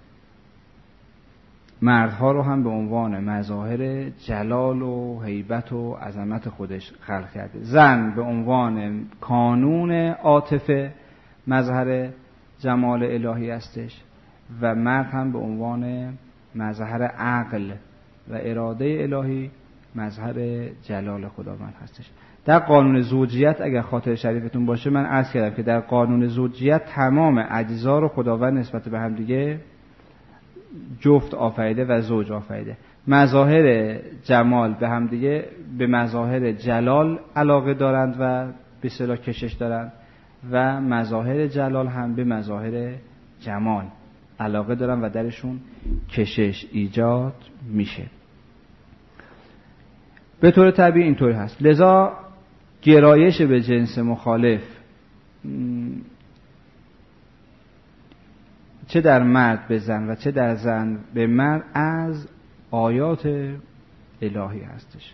[SPEAKER 2] مردها رو هم به عنوان مظاهر جلال و هیبت و عظمت خودش خلق کرده. زن به عنوان کانون عاطفه مظهر جمال الهی هستش و مرد هم به عنوان مظهر عقل و اراده الهی مظهر جلال خداوند هستش. در قانون زوجیت اگر خاطر شریفتون باشه، من عرض کردم که در قانون زوجیت تمام اجزا رو خداوند نسبت به هم دیگه جفت آفریده و زوج آفریده. مظاهر جمال به هم دیگه به مظاهر جلال علاقه دارند و به اصطلاح کشش دارند و مظاهر جلال هم به مظاهر جمال علاقه دارن و درشون کشش ایجاد میشه. به طور طبیعی اینطوری هست. لذا گرایش به جنس مخالف چه در مرد به زن و چه در زن به مرد از آیات الهی هستش.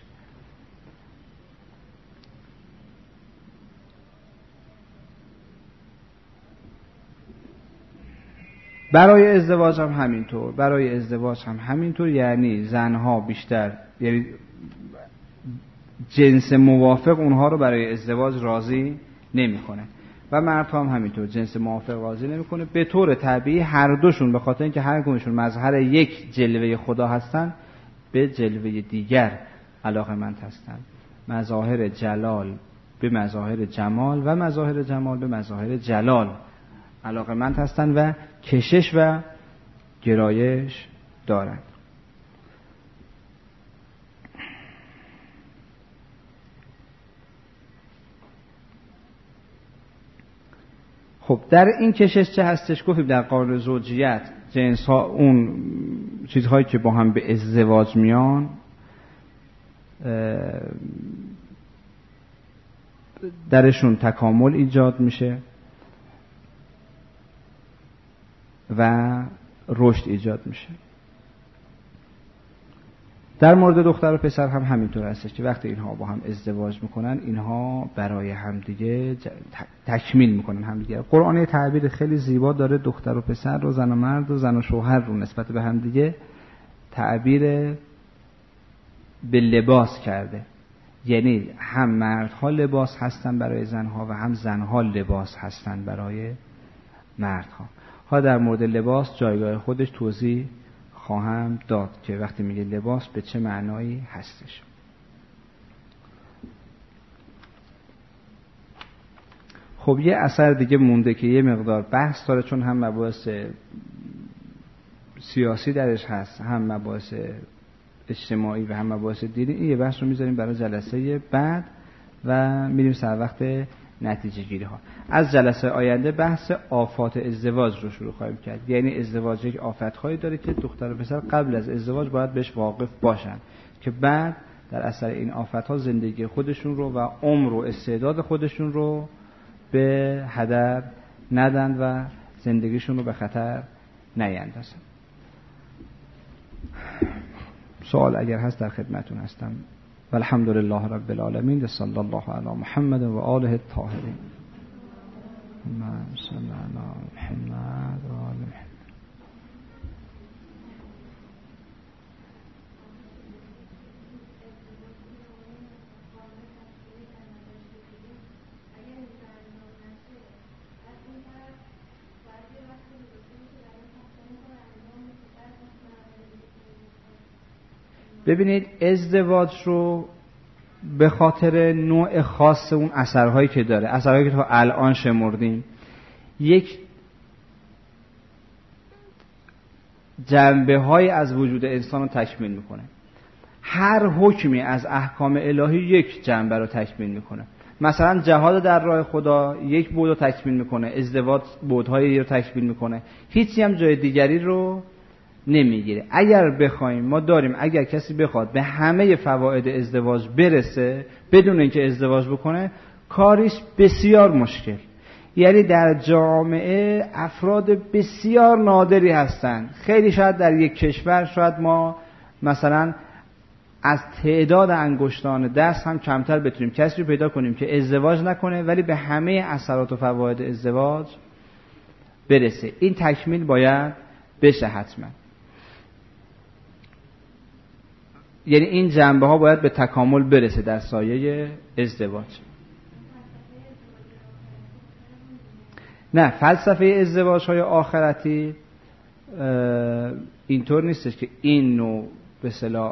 [SPEAKER 2] برای ازدواج هم همینطور، یعنی زنها بیشتر، یعنی جنس موافق اونها رو برای ازدواج راضی نمیکنه و مردها هم همینطور جنس موافق راضی نمیکنه. به طور طبیعی هر دوشون به خاطر اینکه هر کدومشون مظهر یک جلوه خدا هستن به جلوه دیگر علاقه‌مند هستن. مظاهر جلال به مظاهر جمال و مظاهر جمال به مظاهر جلال علاقه‌مند هستند و کشش و گرایش دارند. خب در این کشش چه هستش؟ گفتیم در قانون زوجیت جنس ها، اون چیزهایی که با هم به ازدواج میان درشون تکامل ایجاد میشه و رشد ایجاد میشه. در مورد دختر و پسر هم همینطور هستش که وقتی اینها با هم ازدواج میکنن اینها برای همدیگه تکمیل میکنن همدیگه. قرآن یه تعبیر خیلی زیبا داره دختر و پسر رو، زن و مرد و زن و شوهر رو نسبت به همدیگه تعبیر به لباس کرده. یعنی هم مردها لباس هستن برای زنها و هم زنها لباس هستن برای مردها. ها در مورد لباس جایگاه خودش توضیح خواهم داد که وقتی میگه لباس به چه معنایی هستش. خب یه اثر دیگه مونده که یه مقدار بحث داره، چون هم مباحث سیاسی درش هست، هم مباحث اجتماعی و هم مباحث دینی. این یه بحث رو میذاریم برای جلسه بعد و میریم سر وقت نتیجه گیری ها. از جلسه آینده بحث آفات ازدواج رو شروع خواهیم کرد. یعنی ازدواج یک آفت‌هایی داره که دختر و پسر قبل از ازدواج باید بهش واقف باشن که بعد در اثر این آفت‌ها زندگی خودشون رو و عمر و استعداد خودشون رو به هدر ندن و زندگیشون رو به خطر نیندازن. سوال اگر هست در خدمتون هستم. والحمد لله رب العالمین و صلی الله علی محمد و آله الطاهرین. اللهم صل علی محمد و آل محمد. ببینید ازدواج رو به خاطر نوع خاص اون اثرهایی که داره، اثرهایی که تا الان شمردیم، یک جنبه‌های از وجود انسان رو تکمیل میکنه. هر حکمی از احکام الهی یک جنبه رو تکمیل میکنه. مثلا جهاد در راه خدا یک بود رو تکمیل میکنه، ازدواج بودهای رو تکمیل میکنه، هیچی هم جای دیگری رو نمیگیره. اگر بخوایم ما داریم، اگر کسی بخواد به همه فواید ازدواج برسه بدون اینکه ازدواج بکنه، کاریش بسیار مشکل. یعنی در جامعه افراد بسیار نادری هستن. خیلی شاید در یک کشور شاید ما مثلا از تعداد انگشتان دست هم کمتر بتونیم کسی رو پیدا کنیم که ازدواج نکنه ولی به همه اثرات و فواید ازدواج برسه. این تکمیل باید بشه حتما. یعنی این جنبه ها باید به تکامل برسه در سایه ازدواج. نه، فلسفه ازدواج های آخرتی اینطور نیستش که این نوع به اصطلاح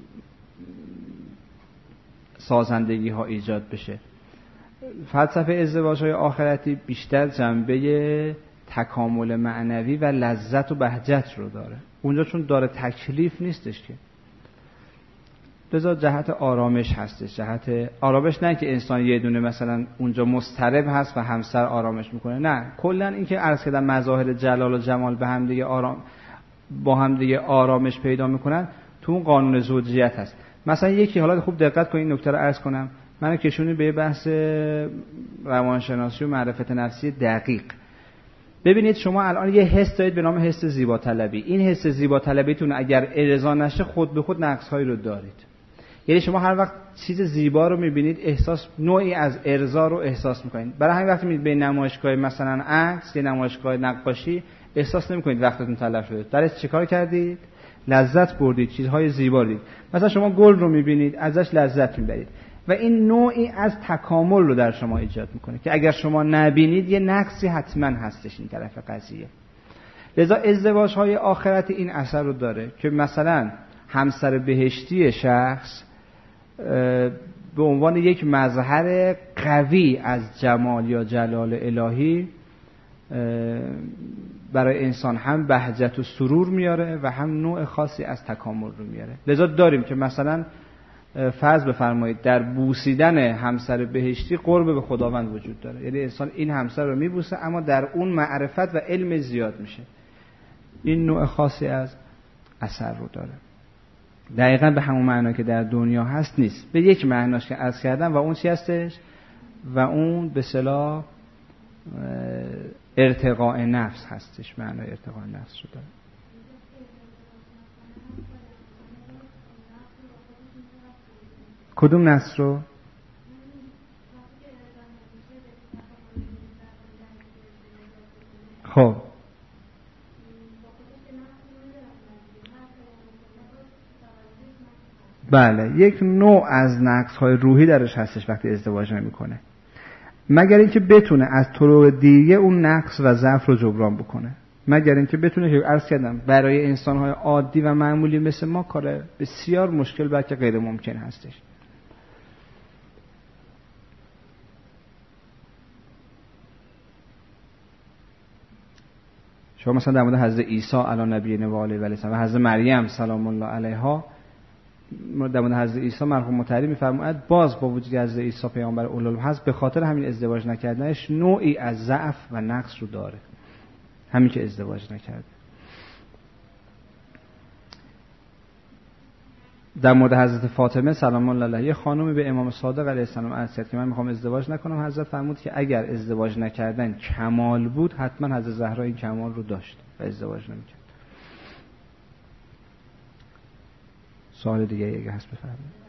[SPEAKER 2] سازندگی ها ایجاد بشه. فلسفه ازدواج های آخرتی بیشتر جنبه تکامل معنوی و لذت و بهجت رو داره. اونجا چون داره تکلیف نیستش که، لذا جهت آرامش هستش. جهت آرامش نه که انسان یه دونه مثلا اونجا مضطرب هست و همسر آرامش میکنه، نه، کلا این که عرض کردن مظاهر جلال و جمال به هم دیگه با هم دیگه آرامش پیدا میکنن، تو اون قانون زوجیت هست. مثلا یکی، حالا خوب دقت کنید این نکته رو عرض کنم، منو کشونی به بحث روانشناسی و معرفت نفسی دقیق. ببینید شما الان یه حس دارید به نام حس زیباطلبی. این حس زیباطلبیتون اگر ارضا نشه خود به خود نقص‌هایی رو دارید. یعنی شما هر وقت چیز زیبا رو می‌بینید نوعی از ارضا رو احساس می‌کنید. برای همین وقتی می‌رید به نمایشگاه مثلا عکس یا نمایشگاه نقاشی احساس نمی‌کنید وقتتون تلف شده. درش چیکار کردید؟ لذت بردید، چیزهای زیبا دیدید. مثلا شما گل رو می‌بینید، ازش لذت می‌برید. و این نوعی از تکامل رو در شما ایجاد میکنه که اگر شما نبینید یه نقصی حتما هستش این طرف قضیه. لذا ازدواج‌های آخرت این اثر رو داره که مثلا همسر بهشتی شخص به عنوان یک مظهر قوی از جمال یا جلال الهی برای انسان هم بهجت و سرور میاره و هم نوع خاصی از تکامل رو میاره. لذا داریم که مثلا فرض بفرمایید در بوسیدن همسر بهشتی قرب به خداوند وجود داره. یعنی انسان این همسر رو میبوسه اما در اون معرفت و علم زیاد میشه. این نوع خاصی از اثر رو داره. دقیقاً به همون معنا که در دنیا هست نیست، به یک معناش که عرض کردم. و اون چی هستش؟ و اون به اصطلاح ارتقاء نفس هستش. معنای ارتقاء نفس رو داره. کدوم نفس رو؟ خب بله، یک نوع از نقص‌های روحی درش هستش وقتی ازدواج نمی‌کنه، مگر اینکه بتونه از طرق دیگه اون نقص و ضعف رو جبران بکنه. مگر اینکه بتونه، که عرض کردم برای انسان‌های عادی و معمولی مثل ما کار بسیار مشکل بلکه غیر ممکن هستش. شما مثلا در مورد حضرت عیسی علی نبینا و آله و السلام و حضرت مریم سلام الله علیها، در مورد حضرت عیسی مرحوم مطهری می‌فرماید باز با وجود حضرت عیسی پیامبر اولوالعلم هست، به خاطر همین ازدواج نکردنش نوعی از ضعف و نقص رو داره، همین که ازدواج نکرده. در مورد حضرت فاطمه سلام الله علیها، یه خانومی به امام صادق علیه السلام عرض کرد که من میخوام ازدواج نکنم. حضرت فرمود که اگر ازدواج نکردن کمال بود، حتما حضرت زهرا این کمال رو داشت و ازدواج نمیکرد. سوال دیگه اگه هست بفرمایید.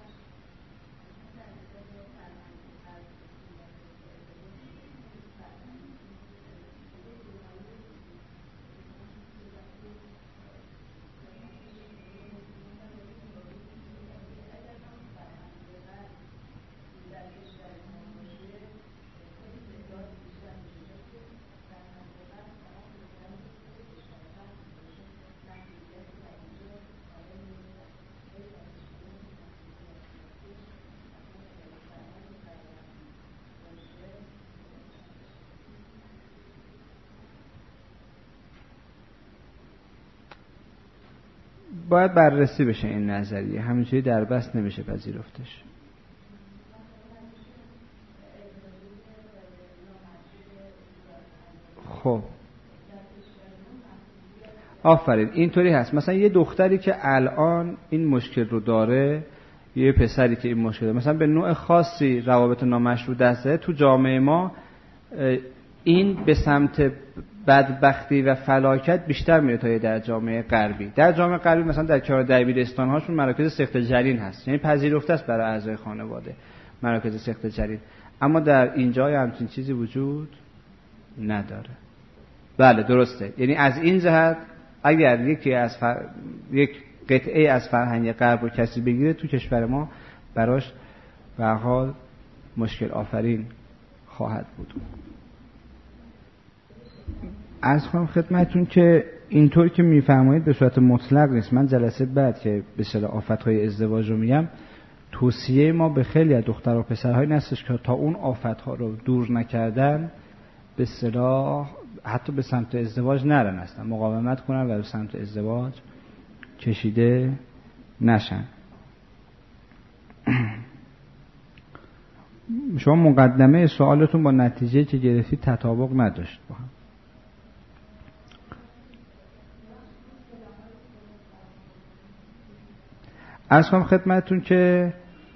[SPEAKER 2] باید بررسی بشه این نظریه، همینجوری در بست نمیشه پذیرفتش. خب آفرین، اینطوری هست. مثلا یه دختری که الان این مشکل رو داره، یه پسری که این مشکل داره، مثلا به نوع خاصی روابط نامشروع دست زده، تو جامعه ما این به سمت بدبختی و فلاکت بیشتر میره تا در جامعه غربی. در جامعه غربی مثلا در کنار دبیرستان هاشون مراکز سخت جرین هست، یعنی پذیرفته است برای اعضای خانواده مراکز سخت جرین، اما در اینجا همچین چیزی وجود نداره. بله درسته، یعنی از این جهت اگر یک قطعه از فرهنگ غرب رو کسی بگیره تو کشور ما براش به هر حال مشکل آفرین خواهد بود. عرض کنم خدمتتون که اینطور که میفرمایید به صورت مطلق نیست. من جلسه بعد که به اصطلاح آفت‌های ازدواج رو میگم، توصیه ما به خیلی از دختر و پسرهای هستش که تا اون آفت‌ها رو دور نکردن به اصطلاح حتی به سمت ازدواج نرن، اصلا مقاومت کنن و به سمت ازدواج کشیده نشن. شما مقدمه سوالتون با نتیجه که گرفتید تطابق نداشت با هم. عرض کنم خدمتتون که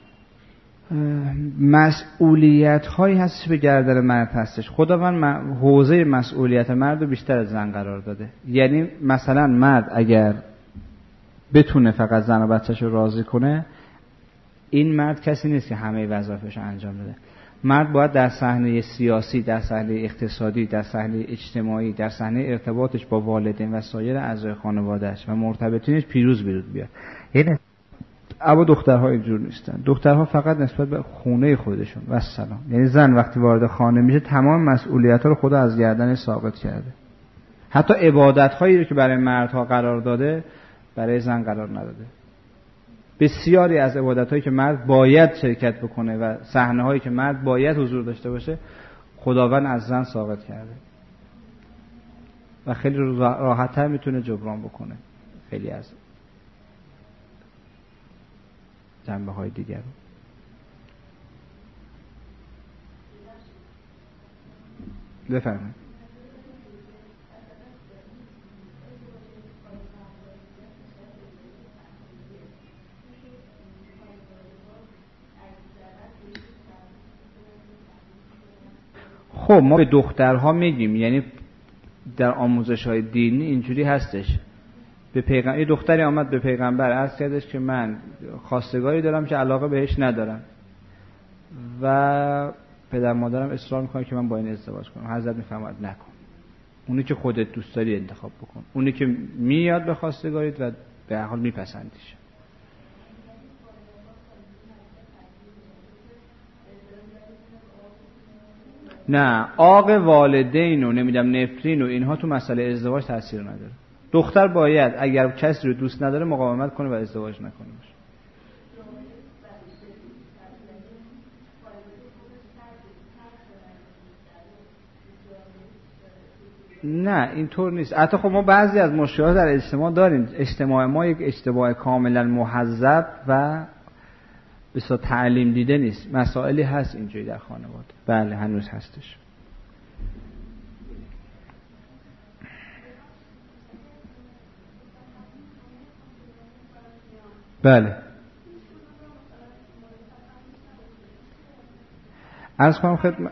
[SPEAKER 2] مسئولیت هایی هستش به گردن مرد هستش. خداوند حوزه مسئولیت مرد رو بیشتر از زن قرار داده. یعنی مثلا مرد اگر بتونه فقط زن و بچه‌ش رو راضی کنه، این مرد کسی نیست که همه وظایفش رو انجام بده. مرد باید در صحنه سیاسی، در صحنه اقتصادی، در صحنه اجتماعی، در صحنه ارتباطش با والدین و سایر اعضای خانواده‌اش و مرتبطینش پیروز بیاد. یعنی اما دخترها اینجور نیستن. دخترها فقط نسبت به خونه خودشون و سلام. یعنی زن وقتی وارد خانه میشه تمام مسئولیت‌ها رو خدا از گردن ساقط کرده. حتی عبادت‌هایی رو که برای مردها قرار داده برای زن قرار نداده. بسیاری از عبادت‌هایی که مرد باید شرکت بکنه و صحنه‌هایی که مرد باید حضور داشته باشه خداوند از زن ساقط کرده و خیلی راحت‌تر میتونه جبران بکنه خیلی از جنبه‌های دیگر رو. بفرمایید. خب ما به دخترها میگیم، یعنی در آموزش‌های دینی اینجوری هستش. به پیغمبر، یه دختری آمد به پیغمبر عرض کردش که من خواستگاری دارم که علاقه بهش ندارم و پدر مادرم اصرار میکنه که من با این ازدواج کنم. حضرت میفرماید نکن، اونی که خودت دوست داری انتخاب بکن، اونی که میاد به خواستگاریت و به هر حال میپسندیش. نه، عاق والدین و نمیدم نفرین و اینها تو مسئله ازدواج تاثیر نداره. دختر باید اگر کسی رو دوست نداره مقاومت کنه و ازدواج نکنه. نه اینطور نیست. حتی خب ما بعضی از مشکلات در اجتماع داریم. اجتماع ما یک اجتماع کاملا مهذب و بسیار تعلیم دیده نیست. مسائلی هست اینجوری در خانواده. بله هنوز هستش. بله. عرض کنم خدمت.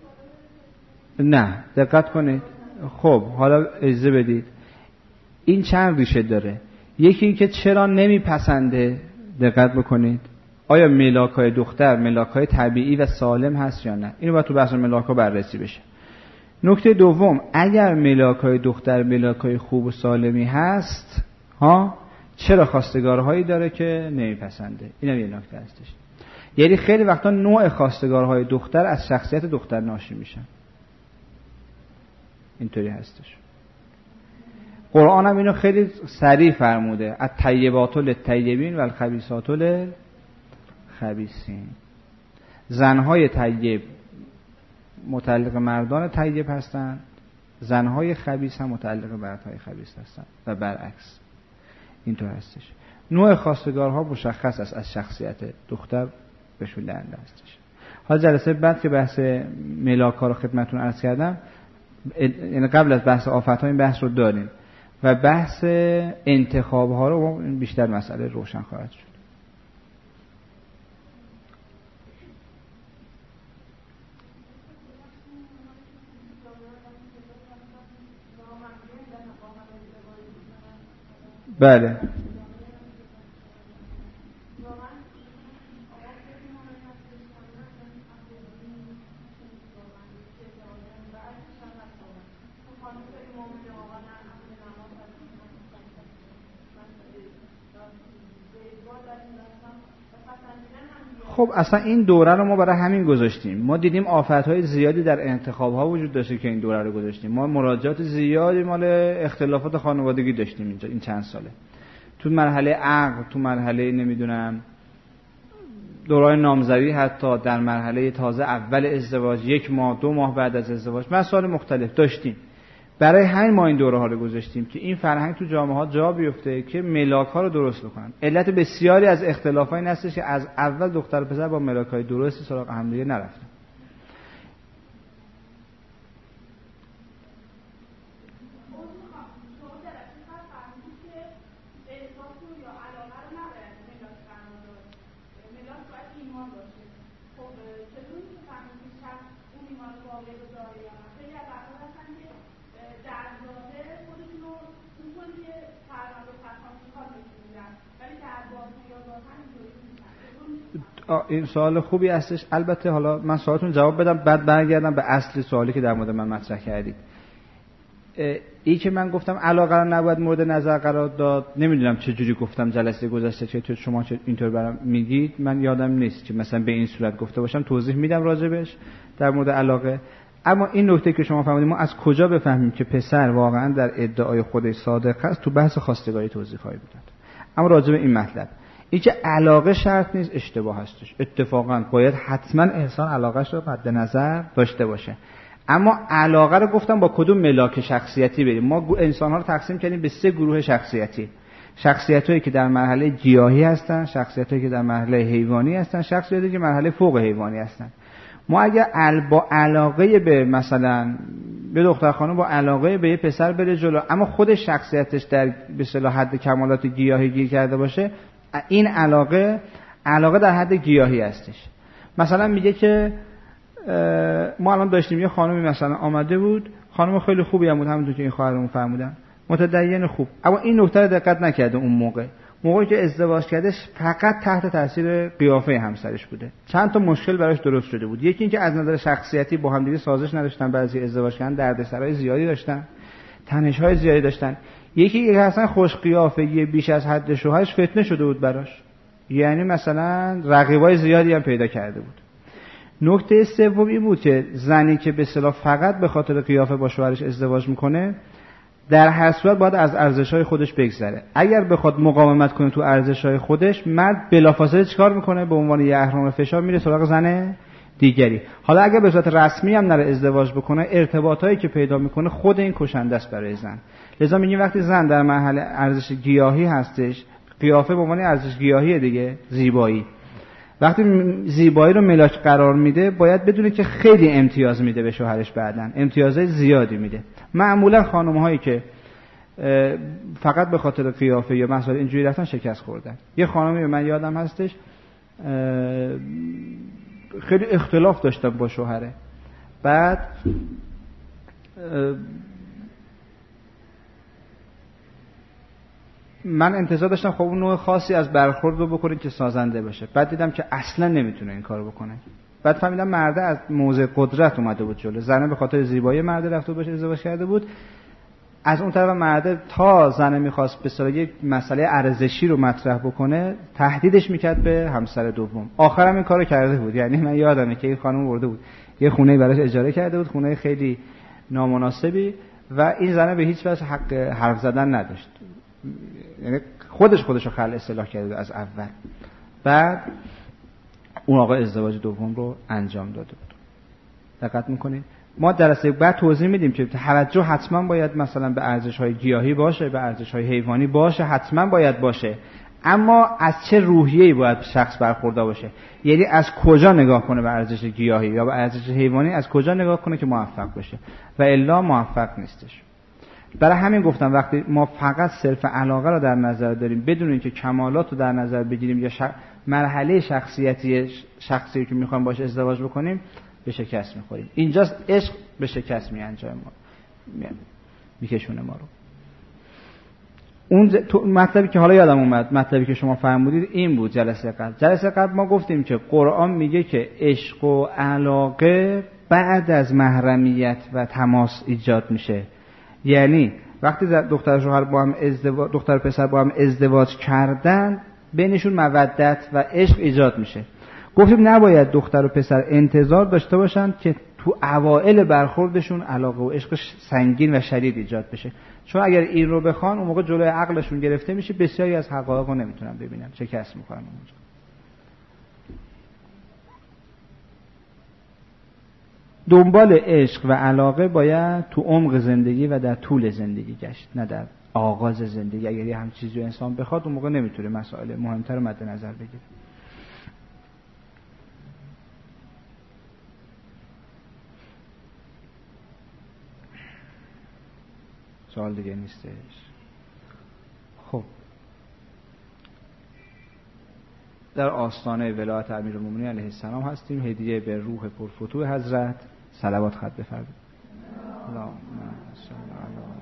[SPEAKER 2] نه دقت کنید. خب حالا اجازه بدید. این چند ریشه داره. یکی این که چرا نمیپسنده، دقت بکنید. آیا ملاک‌های دختر ملاک‌های طبیعی و سالم هست یا نه؟ اینو باید تو بحث ملاک‌ها بررسی بشه. نکته دوم، اگر ملاک‌های دختر ملاک‌های خوب و سالمی هست چرا خواستگارهایی داره که نمیپسنده؟ اینم یه نکته هستش. یعنی خیلی وقتا نوع خواستگارهای دختر از شخصیت دختر ناشی میشن. اینطوری هستش. قرآن هم اینو خیلی صریح فرموده: الطیبات للطیبین و الخبیثات للخبیثین. زنهای طیب متعلق مردان طیب هستند، زنهای خبیث هم متعلق مردهای خبیث هستند و برعکس. اینطور هستش. نوع خواستگارها مشخص است از شخصیت دختر بهشون دهنده هستش. حالا جلسه بعد که بحث ملاک‌ها رو خدمتتون عرض کردم، یعنی قبل از بحث آفت‌ها این بحث رو داریم و بحث انتخاب‌ها رو بیشتر مسئله روشن خواهد شد. بله. خب اصلا این دوره رو ما برای همین گذاشتیم. ما دیدیم آفت‌های زیادی در انتخاب‌ها وجود داشته که این دوره رو گذاشتیم. ما مراجعات زیادی مال اختلافات خانوادگی داشتیم اینجا این چند ساله. تو مرحله عقد، تو مرحله نمیدونم دوران نامزدی، حتی در مرحله تازه اول ازدواج، 1 ماه 2 ماه بعد از ازدواج، مسائل مختلف داشتیم. برای همین ما این دوره ها رو گذاشتیم که این فرهنگ تو جامعه ها جا بیفته که ملاک ها رو درست بکنن. علت بسیاری از اختلافات این هستش که از اول دختر و پسر با ملاک های درستی سراغ همدیگه نرفتن. این سوال خوبی هستش. البته حالا من سوالتون جواب بدم بعد برگردم به اصل سوالی که در مورد من مطرح کردید. این که من گفتم علاقه رو نباید مورد نظر قرار داد، نمیدونم چه جوری گفتم جلسه گذشته که تو شما اینطور برام میگید، من یادم نیست که مثلا به این صورت گفته باشم. توضیح میدم راجبش در مورد علاقه. اما این نکته که شما فهمیدید، ما از کجا بفهمیم که پسر واقعا در ادعای خودش صادق است؟ تو بحث خواستگاری توضیح خواهی میداد. اما راجب این مطلب، این که علاقه شرط نیست، اشتباه هستش. اتفاقا باید حتما انسان علاقهش رو مد نظر داشته باشه. اما علاقه رو گفتم با کدوم ملاک شخصیتی بریم. ما انسان‌ها رو تقسیم کردیم به 3 گروه شخصیتی. شخصیتایی که در مرحله گیاهی هستن، شخصیتایی که در مرحله حیوانی هستن، شخصیتایی که مرحله فوق حیوانی هستن. ما اگه با علاقه به مثلا به دختر خانم با علاقه به یه پسر بره جلو، اما خود شخصیتش در به اصطلاح حد کمالات گیاهی گیر کرده باشه، این علاقه در حد گیاهی هستش. مثلا میگه که ما الان داشتیم یه خانمی مثلا آمده بود، خانم خیلی خوبی هم بود، همونطور که این خواهرمون فرمودن، متدین خوب، اما این نکته رو دقت نکرده. اون موقعی که ازدواج کردش فقط تحت تاثیر قیافه همسرش بوده. چند تا مشکل براش درست شده بود. یکی اینکه از نظر شخصیتی با هم دیگه سازش نداشتن، بعضی ازدواج کردن دردسرای زیادی داشتن، تنش‌های زیادی داشتن. یکی اصلا خوش قیافگی بیش از حد شوهرش فتنه شده بود براش، یعنی مثلا رقیبای زیادی هم پیدا کرده بود. نکته سوم این بود که زنی که به اصطلاح فقط به خاطر قیافه با شوهرش ازدواج میکنه، در هر صورت باید از ارزش‌های خودش بگذره. اگر بخواد مقاومت کنه تو ارزش‌های خودش، مرد بلافاصله چیکار میکنه؟ به عنوان یه اهرم فشار میره سراغ زن دیگری. حالا اگر به صورت رسمی هم نره ازدواج بکنه، ارتباطایی که پیدا میکنه خود این کشنده است برای زن. لذا میگیم وقتی زن در مرحله ارزش گیاهی هستش، قیافه به عنوان ارزش گیاهی دیگه، زیبایی، وقتی زیبایی رو ملاک قرار میده، باید بدونه که خیلی امتیاز میده به شوهرش، بعدن امتیازهای زیادی میده. معمولا خانم‌هایی که فقط به خاطر قیافه یا مسائل اینجوری رفتن شکست خوردن. یه خانمی به من یادم هستش خیلی اختلاف داشتن با شوهره، بعد من انتظار داشتم خب اون نوع خاصی از برخورد رو بکنه که سازنده باشه. بعد دیدم که اصلا نمیتونه این کارو بکنه. بعد فهمیدم مرده از موضع قدرت اومده بود جلو، زنه به خاطر زیبایی مرده رفته باشه ازدواج کرده بود. از اون طرف مرده تا زنه میخواست به اصطلاح یک مسئله ارزشی رو مطرح بکنه، تهدیدش میکرد به همسر دوم. آخرام این کارو کرده بود. یعنی من یادمه که این خانم برده بود یه خونه براش اجاره کرده بود، خونه خیلی نامناسبی، و این زنه به هیچ وجه حق حرف زدن نداشت. یعنی خودشو خلع اصلاح کرده از اول. بعد اون آقا ازدواج دوم رو انجام داده بود. دقت میکنید؟ ما جلسه بعد توضیح میدیم که توجه حتما باید مثلا به ارزش‌های گیاهی باشه، به ارزش‌های حیوانی باشه، حتما باید باشه، اما از چه روحیه‌ای باید شخص برخوردار باشه. یعنی از کجا نگاه کنه به ارزش گیاهی یا به ارزش حیوانی، از کجا نگاه کنه که موفق بشه، و الا موفق نیستش. برای همین گفتم وقتی ما فقط صرف علاقه رو در نظر داریم بدون اینکه کمالات رو در نظر بگیریم یا مرحله شخصی که میخوایم باشه ازدواج بکنیم، به شکست میخوریم. اینجاست عشق به شکست میکشونه ما رو. اون مطلبی که حالا یادم اومد، مطلبی که شما فرمودید این بود. جلسه قبل ما گفتیم که قرآن میگه که عشق و علاقه بعد از محرمیت و تماس ایجاد میشه. یعنی وقتی دختر و پسر با هم ازدواج کردن، بینشون مودت و عشق ایجاد میشه. گفتیم نباید دختر و پسر انتظار داشته باشن که تو اوائل برخوردشون علاقه و عشق سنگین و شدید ایجاد بشه، چون اگر این رو بخوان اون موقع جلوی عقلشون گرفته میشه، بسیاری از حقایق رو نمیتونن ببینن، شکست میخورن اونجا. دنبال عشق و علاقه باید تو عمق زندگی و در طول زندگی گشت، نه در آغاز زندگی. اگر یه همچین چیزی انسان بخواد اون موقع نمیتونه مسائل مهمتر رو مد نظر بگیره. سوال دیگه نیستش. خب در آستانه ولایت امیرالمومنین علیه السلام هستیم. هدیه به روح پرفتوح حضرت صلوات خط بفرمایید. اللهم صل علی